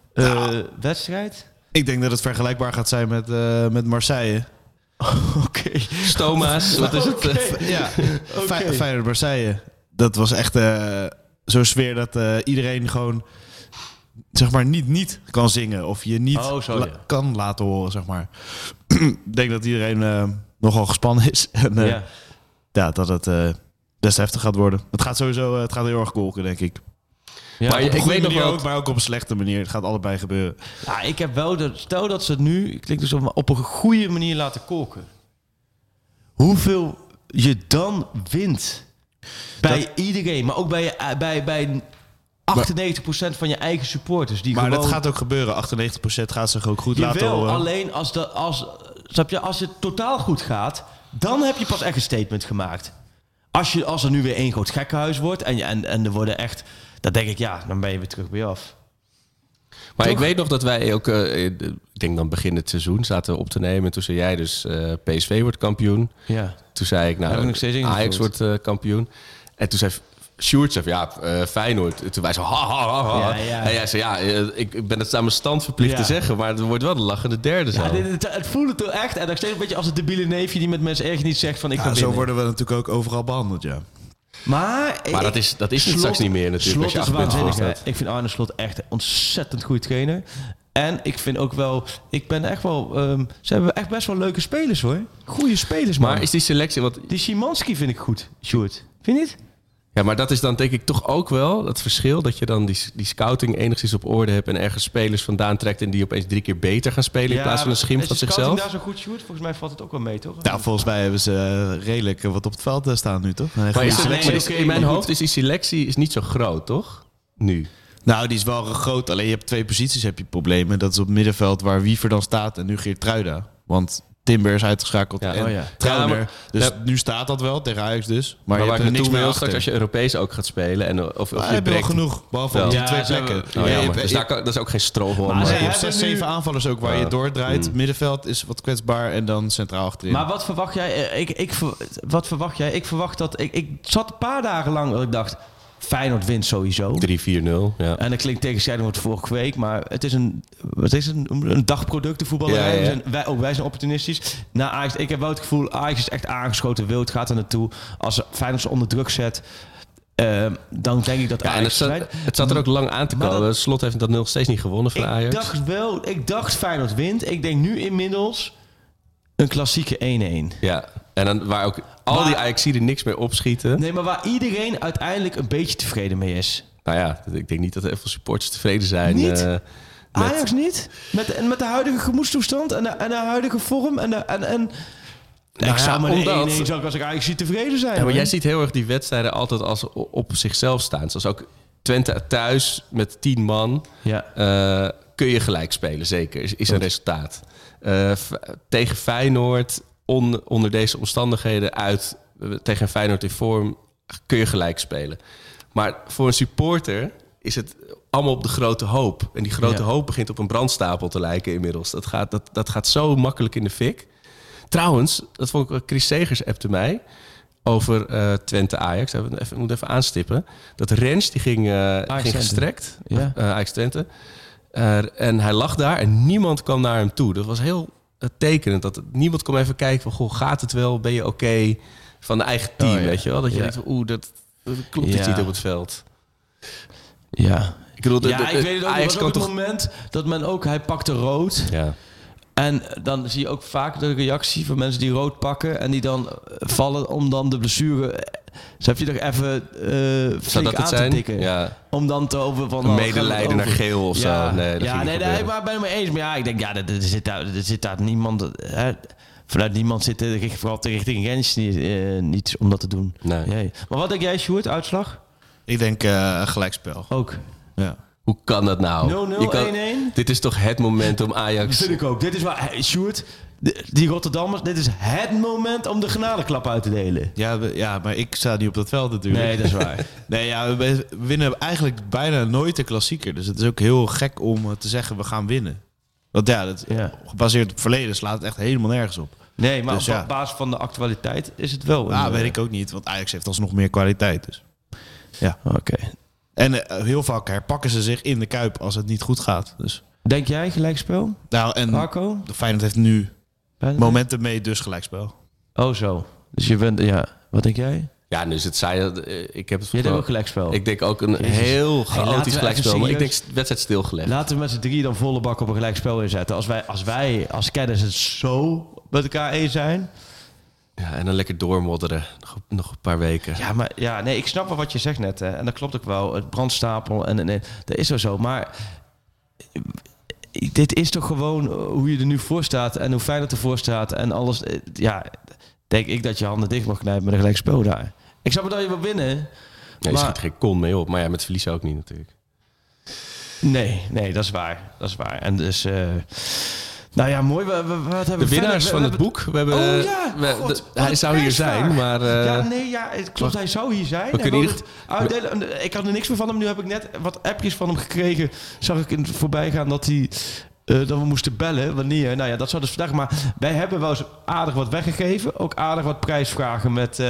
wedstrijd?
Ik denk dat het vergelijkbaar gaat zijn met Marseille.
Oké.
Stoma's, wat is het?
Feyenoord Marseille. Dat was echt zo'n sfeer dat iedereen gewoon... zeg maar niet kan zingen of je niet kan laten horen, zeg maar. Ik denk dat iedereen nogal gespannen is en dat het best heftig gaat worden. Het gaat sowieso heel erg kolken, denk ik. Ja, maar ik weet nog wel, maar ook op een slechte manier. Het gaat allebei gebeuren.
Ja, ik heb wel stel dat ze het nu, klinkt dus op een goede manier laten kolken. Hoeveel je dan wint bij iedereen, maar ook bij 98% van je eigen supporters.
Maar dat gaat ook gebeuren. 98% gaat zich ook goed laten horen.
Alleen als het totaal goed gaat, dan heb je pas echt een statement gemaakt. Als er nu weer één groot gekkenhuis wordt en er worden echt... Dan denk ik, dan ben je weer terug bij je af.
Maar toch? Ik weet nog dat wij ook... ik denk dan begin het seizoen zaten we op te nemen. Toen zei jij dus PSV wordt kampioen. Ja. Toen zei ik, Ajax wordt kampioen. En toen zei Sjoerd, Feyenoord. En toen wij zo, ha. En jij zei, ik ben het aan mijn stand verplicht te zeggen. Maar het wordt wel de lachende derde zo.
Ja, het voelde toch echt. En dan steeds een beetje als het debiele neefje die met mensen ergens niet zegt van ik ga winnen.
Zo worden we natuurlijk ook overal behandeld, ja.
Maar
dat is straks niet meer natuurlijk.
Slot is waanzinnig. Ik vind Arne Slot echt een ontzettend goede trainer. En ik vind ook wel... Ik ben echt wel... ze hebben echt best wel leuke spelers, hoor. Goeie spelers, man.
Maar is die selectie... Want...
Die Szymanski vind ik goed, Sjoerd. Vind je niet?
Ja, maar dat is dan denk ik toch ook wel het verschil... dat je dan die scouting enigszins op orde hebt... en ergens spelers vandaan trekt... en die opeens 3 keer beter gaan spelen... in plaats van een schim van zichzelf.
Is de scouting daar zo goed, Sjoerd? Volgens mij valt het ook wel mee, toch?
Nou, volgens mij hebben ze redelijk wat op het veld staan nu, toch?
Maar in mijn hoofd is die selectie niet zo groot, toch? Nu.
Nou, die is wel groot. Alleen je hebt 2 posities heb je problemen. Dat is op het middenveld waar Wiever dan staat en nu Geertruida. Want Timber is uitgeschakeld en Trauner. Dus nu staat dat wel, tegen Ajax dus. Maar je hebt er niks meer achter.
Straks als je Europees ook gaat spelen. En of je
hebt wel genoeg, behalve op die 2 plekken.
Dus dat is ook geen strohalm.
Maar je hebt 6, 7 aanvallers ook waar je doordraait. Middenveld is wat kwetsbaar en dan centraal achterin.
Maar wat verwacht jij? Wat verwacht jij? Ik verwacht dat... Ik zat een paar dagen lang dat ik dacht... Feyenoord wint sowieso.
3-4-0, ja. En
dat klinkt tegenstrijdig met vorige week, maar het is een dagproduct, de voetballerij.
Ja.
Wij zijn opportunistisch. Nou, Ajax, ik heb wel het gevoel, Ajax is echt aangeschoten wild, gaat er naartoe. Als Feyenoord ze onder druk zet, dan denk ik dat Ajax...
Het zat er ook lang aan te komen. Slot heeft dat nog steeds niet gewonnen van Ajax.
Ik dacht Feyenoord wint. Ik denk nu inmiddels een klassieke 1-1.
Ja, en dan waar ook die Ajaxiden niks meer opschieten.
Nee, maar waar iedereen uiteindelijk een beetje tevreden mee is.
Nou ja, ik denk niet dat er veel supporters tevreden zijn.
Niet? Ajax niet? Met de huidige gemoedstoestand en de huidige vorm ik zou maar de 1-1 zou ik als ik Ajax zie tevreden zijn.
Ja, maar jij ziet heel erg die wedstrijden altijd als op zichzelf staan. Zoals ook Twente thuis met 10 man.
Ja.
Kun je gelijk spelen, zeker. Is een resultaat. Tegen Feyenoord... onder deze omstandigheden tegen Feyenoord in vorm kun je gelijk spelen. Maar voor een supporter is het allemaal op de grote hoop. En die grote hoop begint op een brandstapel te lijken inmiddels. Dat gaat zo makkelijk in de fik. Trouwens, dat vond ik... Chris Segers appte mij over Twente-Ajax. Ik moet even aanstippen. Dat Rens, die ging gestrekt. Ja. Ajax-Twente. En hij lag daar en niemand kwam naar hem toe. Dat was heel... tekenend dat niemand kwam even kijken van... Goh, gaat het wel? Ben je oké? Van de eigen team, weet je wel? Dat je denkt van, dat klopt iets niet op het veld.
Ja.
Ik bedoel,
ik weet het ook. Ajax kan toch... het moment dat men ook... Hij pakte rood. Ja. En dan zie je ook vaak de reactie van mensen die rood pakken... en die dan vallen om dan de blessure... Ze heb je toch even flink aan te tikken. Ja. Om dan te over van...
Een medelijden naar geel of zo. Nee,
maar ben ik me eens. Maar ja, ik denk, er zit daar niemand... vanuit niemand zit vooral richting Rens niets om dat te doen. Nee. Maar wat denk jij, Sjoerd, uitslag?
Ik denk gelijkspel.
Ook?
Ja.
Hoe kan dat nou?
0-0, 1-1?
Dit is toch het moment om Ajax...
Dat vind ik ook. Dit is waar... Sjoerd... Die Rotterdammers, dit is het moment om de genadeklap uit te delen.
Ja, maar ik sta niet op dat veld natuurlijk.
Nee, dat is waar.
We winnen eigenlijk bijna nooit een klassieker. Dus het is ook heel gek om te zeggen, we gaan winnen. Want gebaseerd op het verleden slaat het echt helemaal nergens op.
Nee, maar dus op basis van de actualiteit is het wel.
Weet ik ook niet, want Ajax heeft alsnog meer kwaliteit. Dus. Ja.
Oké.
En heel vaak herpakken ze zich in de Kuip als het niet goed gaat. Dus.
Denk jij gelijkspel?
Nou, en
Marco?
De Feyenoord heeft nu momenten mee, dus gelijkspel.
Oh zo. Dus je bent... Ja, wat denk jij?
Ja, dus het zei... Ik heb het
jij denkt ook gelijkspel?
Ik denk ook een heel chaotisch gelijkspel. Maar ik denk wedstrijd stilgelegd.
Laten we met z'n 3 dan volle bak op een gelijkspel inzetten. Als wij als kenners het zo met elkaar eens zijn...
Ja, en dan lekker doormodderen. Nog een paar weken.
Ja, maar ik snap wel wat je zegt net. Hè. En dat klopt ook wel. Het brandstapel. En dat is zo. Maar... Dit is toch gewoon hoe je er nu voor staat en hoe fijn het ervoor staat en alles. Ja, denk ik dat je handen dicht mag knijpen met een gelijk spel daar. Ik snap dat je wil winnen.
Ja, je schiet geen kon mee op, maar ja, met verliezen ook niet natuurlijk.
Nee, dat is waar. En dus... Nou ja, mooi. Wat hebben
de winnaars van het boek. We hebben, hij zou hier zijn, maar...
het klopt. Hij zou hier zijn. Ik had er niks meer van hem. Nu heb ik net wat appjes van hem gekregen. Zag ik voorbij gaan dat hij... dat we moesten bellen. Wanneer? Nou ja, dat zou dus vandaag... Maar wij hebben wel eens aardig wat weggegeven. Ook aardig wat prijsvragen met...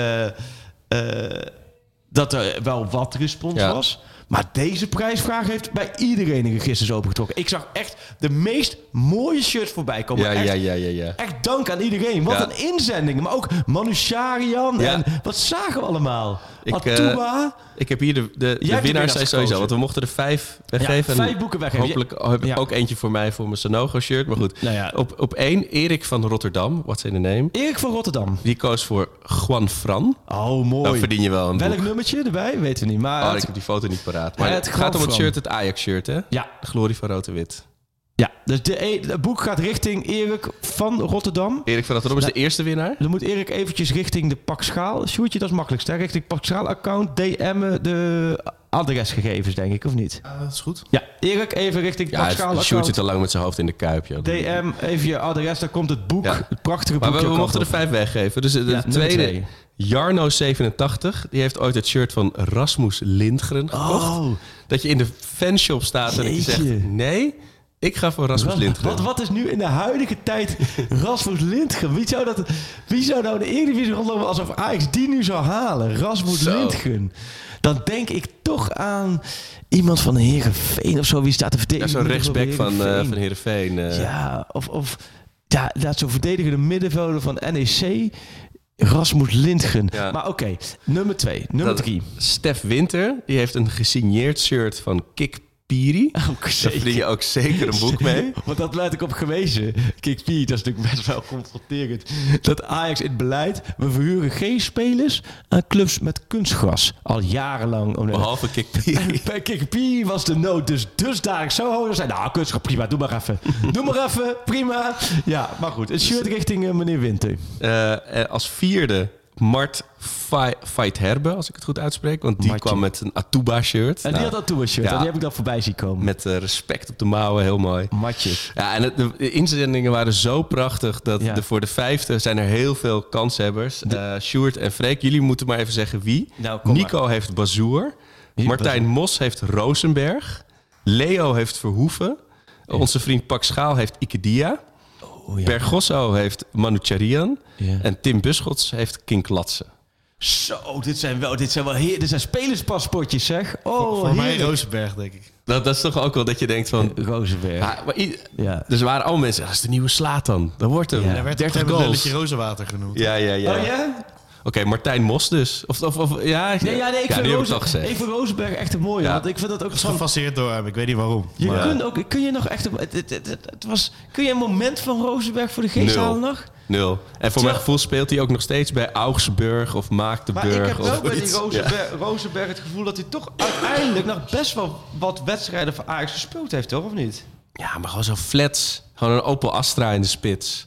dat er wel wat respons was. Maar deze prijsvraag heeft bij iedereen een register opengetrokken. Ik zag echt de meest mooie shirts voorbij komen.
Ja.
Echt dank aan iedereen. Wat een inzending. Maar ook Manu Sharian. En wat zagen we allemaal? Atuba.
Ik heb hier de winnaars zijn sowieso. Want we mochten er 5 weggeven.
5 boeken weggeven.
Hopelijk heb ik ook eentje voor mij voor mijn Sanogo shirt. Maar goed, op 1 Erik van Rotterdam. What's in the name?
Erik van Rotterdam.
Die koos voor Juan Fran.
Oh, mooi.
Dan verdien je wel een
Welk
boek.
nummertje erbij? Weten we niet. Maar
ik heb die foto niet paraat. Maar
het
het gaat om het
Fran.
shirt, het Ajax-shirt, hè?
Ja.
De glorie van rood en wit.
Ja, dus het boek gaat richting Erik van Rotterdam.
Erik van Rotterdam is de eerste winnaar.
Dan moet Erik eventjes richting de Pak Schaal. Sjoerdje, dat is makkelijkst. Hè? Richting Pak Schaal-account DM'en de adresgegevens, denk ik, of niet?
Dat is goed.
Ja, Erik, even richting Pak
Ja,
Schaal-account.
Sjoerd zit al lang met zijn hoofd in de kuip. Joh.
DM, even je adres, daar komt het boek.
Ja.
Het prachtige boek.
Maar we mochten er 5 weggeven. Dus de tweede,
twee.
Jarno87, die heeft ooit het shirt van Rasmus Lindgren gekocht.
Oh,
Dat je in de fanshop staat en dat je zegt,
Jeetje.
nee, ik ga voor Rasmus Lindgren.
Wat is nu in de huidige tijd Rasmus Lindgren? Wie zou nou de Eredivisie rondlopen alsof Ajax die nu zou halen? Rasmus Lindgren. Dan denk ik toch aan iemand van Heerenveen of zo. Wie staat te verdedigen?
Ja, zo'n rechtsback van Heerenveen.
Ja, dat zo'n verdedigende middenvelder van NEC. Rasmus Lindgren.
Ja.
Maar oké, nummer 2. Nummer 3.
Stef Winter, die heeft een gesigneerd shirt van Kik Piri. Daar verdien je ook zeker een boek mee.
Want dat werd ik op gewezen. Kijk, Piri, dat is natuurlijk best wel confronterend. Dat Ajax in het beleid, we verhuren geen spelers aan clubs met kunstgras. Al jarenlang.
Behalve Kik Piri.
Bij Kik Piri was de nood dus dusdanig zo hoog. Zei, nou, kunstgras, prima, doe maar even. Doe maar even, prima. Ja, maar goed. Het shirt richting meneer Winter.
Als vierde Mart Feitherbe, als ik het goed uitspreek. Want die kwam met een Atuba-shirt.
En die had Atuba-shirt. Ja. Die heb ik dan voorbij zien komen.
Met respect op de mouwen, heel mooi.
Matje.
Ja, en de inzendingen waren zo prachtig dat voor de 5e zijn er heel veel kanshebbers. Sjoerd en Freek, jullie moeten maar even zeggen wie.
Nou,
Nico heeft Bazoer. Martijn Mos heeft Rosenberg. Leo heeft Verhoeven. Onze vriend Pak Schaal heeft Ikedia. Bergosso heeft Manucharian. En Tim Buschots heeft Kink Latse.
Zo, dit zijn wel spelerspaspoortjes, zeg. Oh,
voor mij Rozenberg, denk ik.
Dat is toch ook wel dat je denkt van...
Rozenberg.
Dus er waren allemaal mensen... Dat is de nieuwe Slatan. Dat wordt hem.
Er werd
30
een
goals.
lelletje Rozenwater genoemd.
Ja.
Oh ja?
Oké, Martijn Mos dus. Ik vind
Rozenberg echt een mooie. Want ik vind dat ook...
Ik was gefascineerd door hem. Ik weet niet waarom.
Kun je nog echt... Kun je een moment van Rozenberg voor de geest halen nog?
0. En voor mijn gevoel speelt hij ook nog steeds bij Augsburg of Magdeburg.
Maar ik heb wel
of
bij die Rozenberg het gevoel dat hij toch uiteindelijk nog best wel wat wedstrijden voor Ajax gespeeld heeft, toch? Of niet?
Ja, maar gewoon zo flats. Gewoon een Opel Astra in de spits.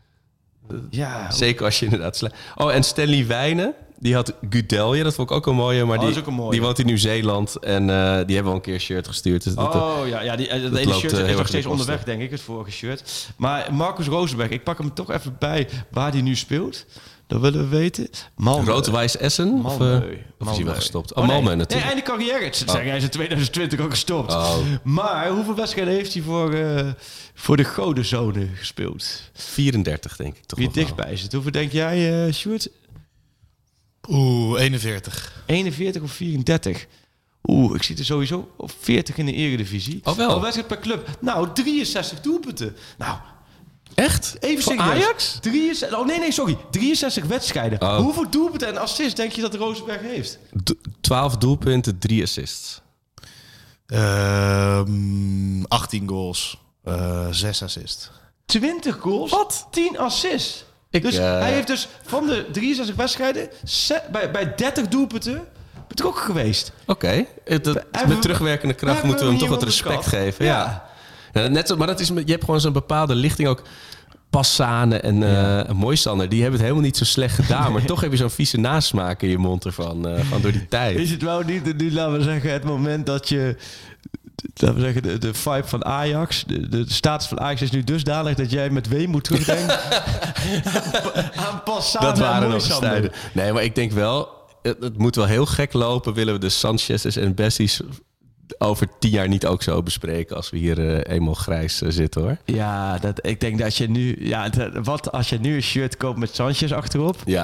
Ja.
Zeker als je inderdaad... en Stanley Wijnen, die had Gudelje. Dat vond ik ook een mooie. Maar die woont in Nieuw-Zeeland. En die hebben al een keer een shirt gestuurd. Dus
dat ene shirt is nog steeds onderweg, denk ik. Het vorige shirt. Maar Marcus Rozenberg, ik pak hem toch even bij waar hij nu speelt. Dat willen we weten.
Rood-Wijs Essen? Of is hij wel gestopt? Malmö natuurlijk.
Nee, einde carrière. Hij is in 2020 ook gestopt. Oh. Maar hoeveel wedstrijden heeft hij voor de Godenzone gespeeld?
34, denk ik toch.
Wie dichtbij zit. Hoeveel denk jij, Sjoerd?
41.
41 of 34? Ik zit er sowieso op 40 in de Eredivisie.
Oh wel?
Wedstrijd per club. Nou, 63 doelpunten. Nou...
Echt?
Even
voor
serieus.
Ajax?
63 wedstrijden. Oh. Hoeveel doelpunten en assists denk je dat Rozenberg heeft?
12 doelpunten, 3 assists.
18 goals. 6 assists.
20 goals?
Wat?
10 assists. Hij heeft dus van de 63 wedstrijden bij 30 doelpunten betrokken geweest.
Oké. Met terugwerkende kracht moeten we hem toch wat respect geven. Ja. Maar je hebt gewoon zo'n bepaalde lichting ook. Passane en Moisander, die hebben het helemaal niet zo slecht gedaan. Maar toch heb je zo'n vieze nasmaak in je mond ervan. Van door die tijd.
Is het wel niet, nu laten we zeggen, het moment dat je... Laten we zeggen, de vibe van Ajax, de status van Ajax is nu dusdanig dat jij met weemoed terugdenkt aan Passane.
Dat waren nog tijden. Nee, maar ik denk wel, het moet wel heel gek lopen. Willen we de Sanchez's en Bessies over 10 jaar niet ook zo bespreken als we hier eenmaal grijs zitten, hoor. Ja,
ik denk dat je nu... Ja, wat als je nu een shirt koopt met Sanchez achterop?
Ja.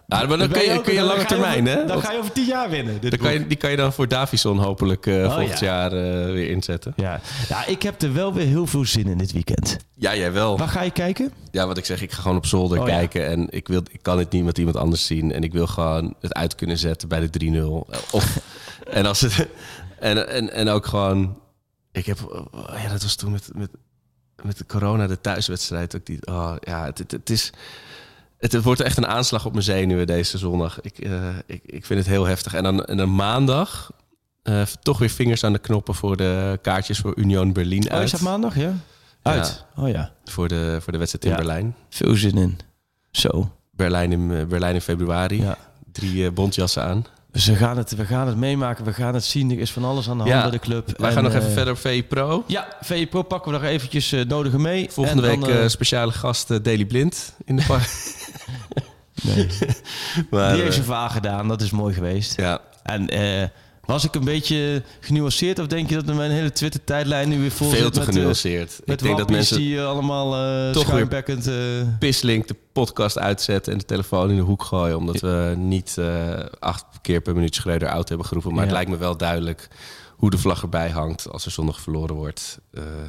Maar dan kun je lange termijn, hè?
Dan ga je over 10 jaar winnen.
Die kan je dan voor Davison hopelijk volgend jaar weer inzetten.
Ja. Ik heb er wel weer heel veel zin in dit weekend. Ja, jij wel. Waar ga je kijken?
Ja, wat ik zeg, ik ga gewoon op zolder kijken. En ik kan het niet met iemand anders zien. En ik wil gewoon het uit kunnen zetten bij de 3-0. En als het... En ook gewoon... Ik heb... dat was toen met de corona, de thuiswedstrijd. Ook het is... Het wordt echt een aanslag op mijn zenuwen deze zondag. Ik vind het heel heftig. En dan maandag toch weer vingers aan de knoppen voor de kaartjes voor Union Berlin uit.
Is dat maandag, ja? Uit?
Ja.
Oh ja.
Voor de wedstrijd in Berlijn.
Veel zin in. Zo.
Berlijn in februari. Ja. 3 bontjassen aan.
Dus we gaan het meemaken, we gaan het zien. Er is van alles aan de hand bij de club.
Wij gaan nog even verder op VI Pro.
Ja, VI Pro pakken we nog eventjes nodige mee.
Volgende week speciale gast Daily Blind in de park.
Nee. Maar, die heeft zijn vaag gedaan, dat is mooi geweest.
Ja.
En was ik een beetje genuanceerd of denk je dat mijn hele Twitter-tijdlijn nu weer vol zit?
Veel te genuanceerd.
Ik denk dat mensen die allemaal
toch
schuimbekkend...
Pisslink de podcast uitzetten en de telefoon in de hoek gooien. Omdat we niet 8 keer per minuut Schreuder oud hebben geroepen. Maar het lijkt me wel duidelijk hoe de vlag erbij hangt als er zondag verloren wordt.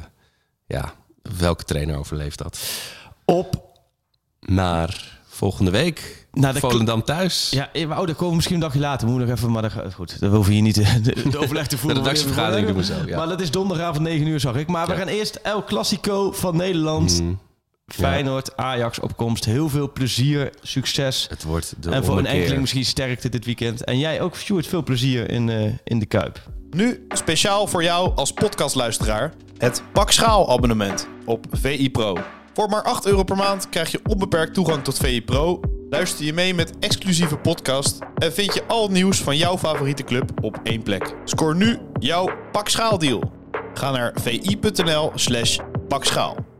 Welke trainer overleeft dat?
Op
naar volgende week. Volendam thuis.
Ja, maar daar komen we misschien een dagje later. Moet nog even, maar goed, dan hoeven je niet de overleg te voeren.
De redactievergadering doen we zo, ja.
Maar dat is donderdagavond 9 uur, zag ik. Maar we gaan eerst El Clasico van Nederland. Feyenoord, Ajax opkomst. Heel veel plezier, succes.
Het wordt de
en voor een enkeling misschien sterkte dit weekend. En jij ook, Stuart, veel plezier in de Kuip.
Nu speciaal voor jou als podcastluisteraar het Pak Schaal abonnement op VI Pro. Voor maar €8 per maand krijg je onbeperkt toegang tot VI Pro. Luister je mee met exclusieve podcast en vind je al het nieuws van jouw favoriete club op één plek. Scoor nu jouw Pak Schaal deal. Ga naar vi.nl/pakschaal.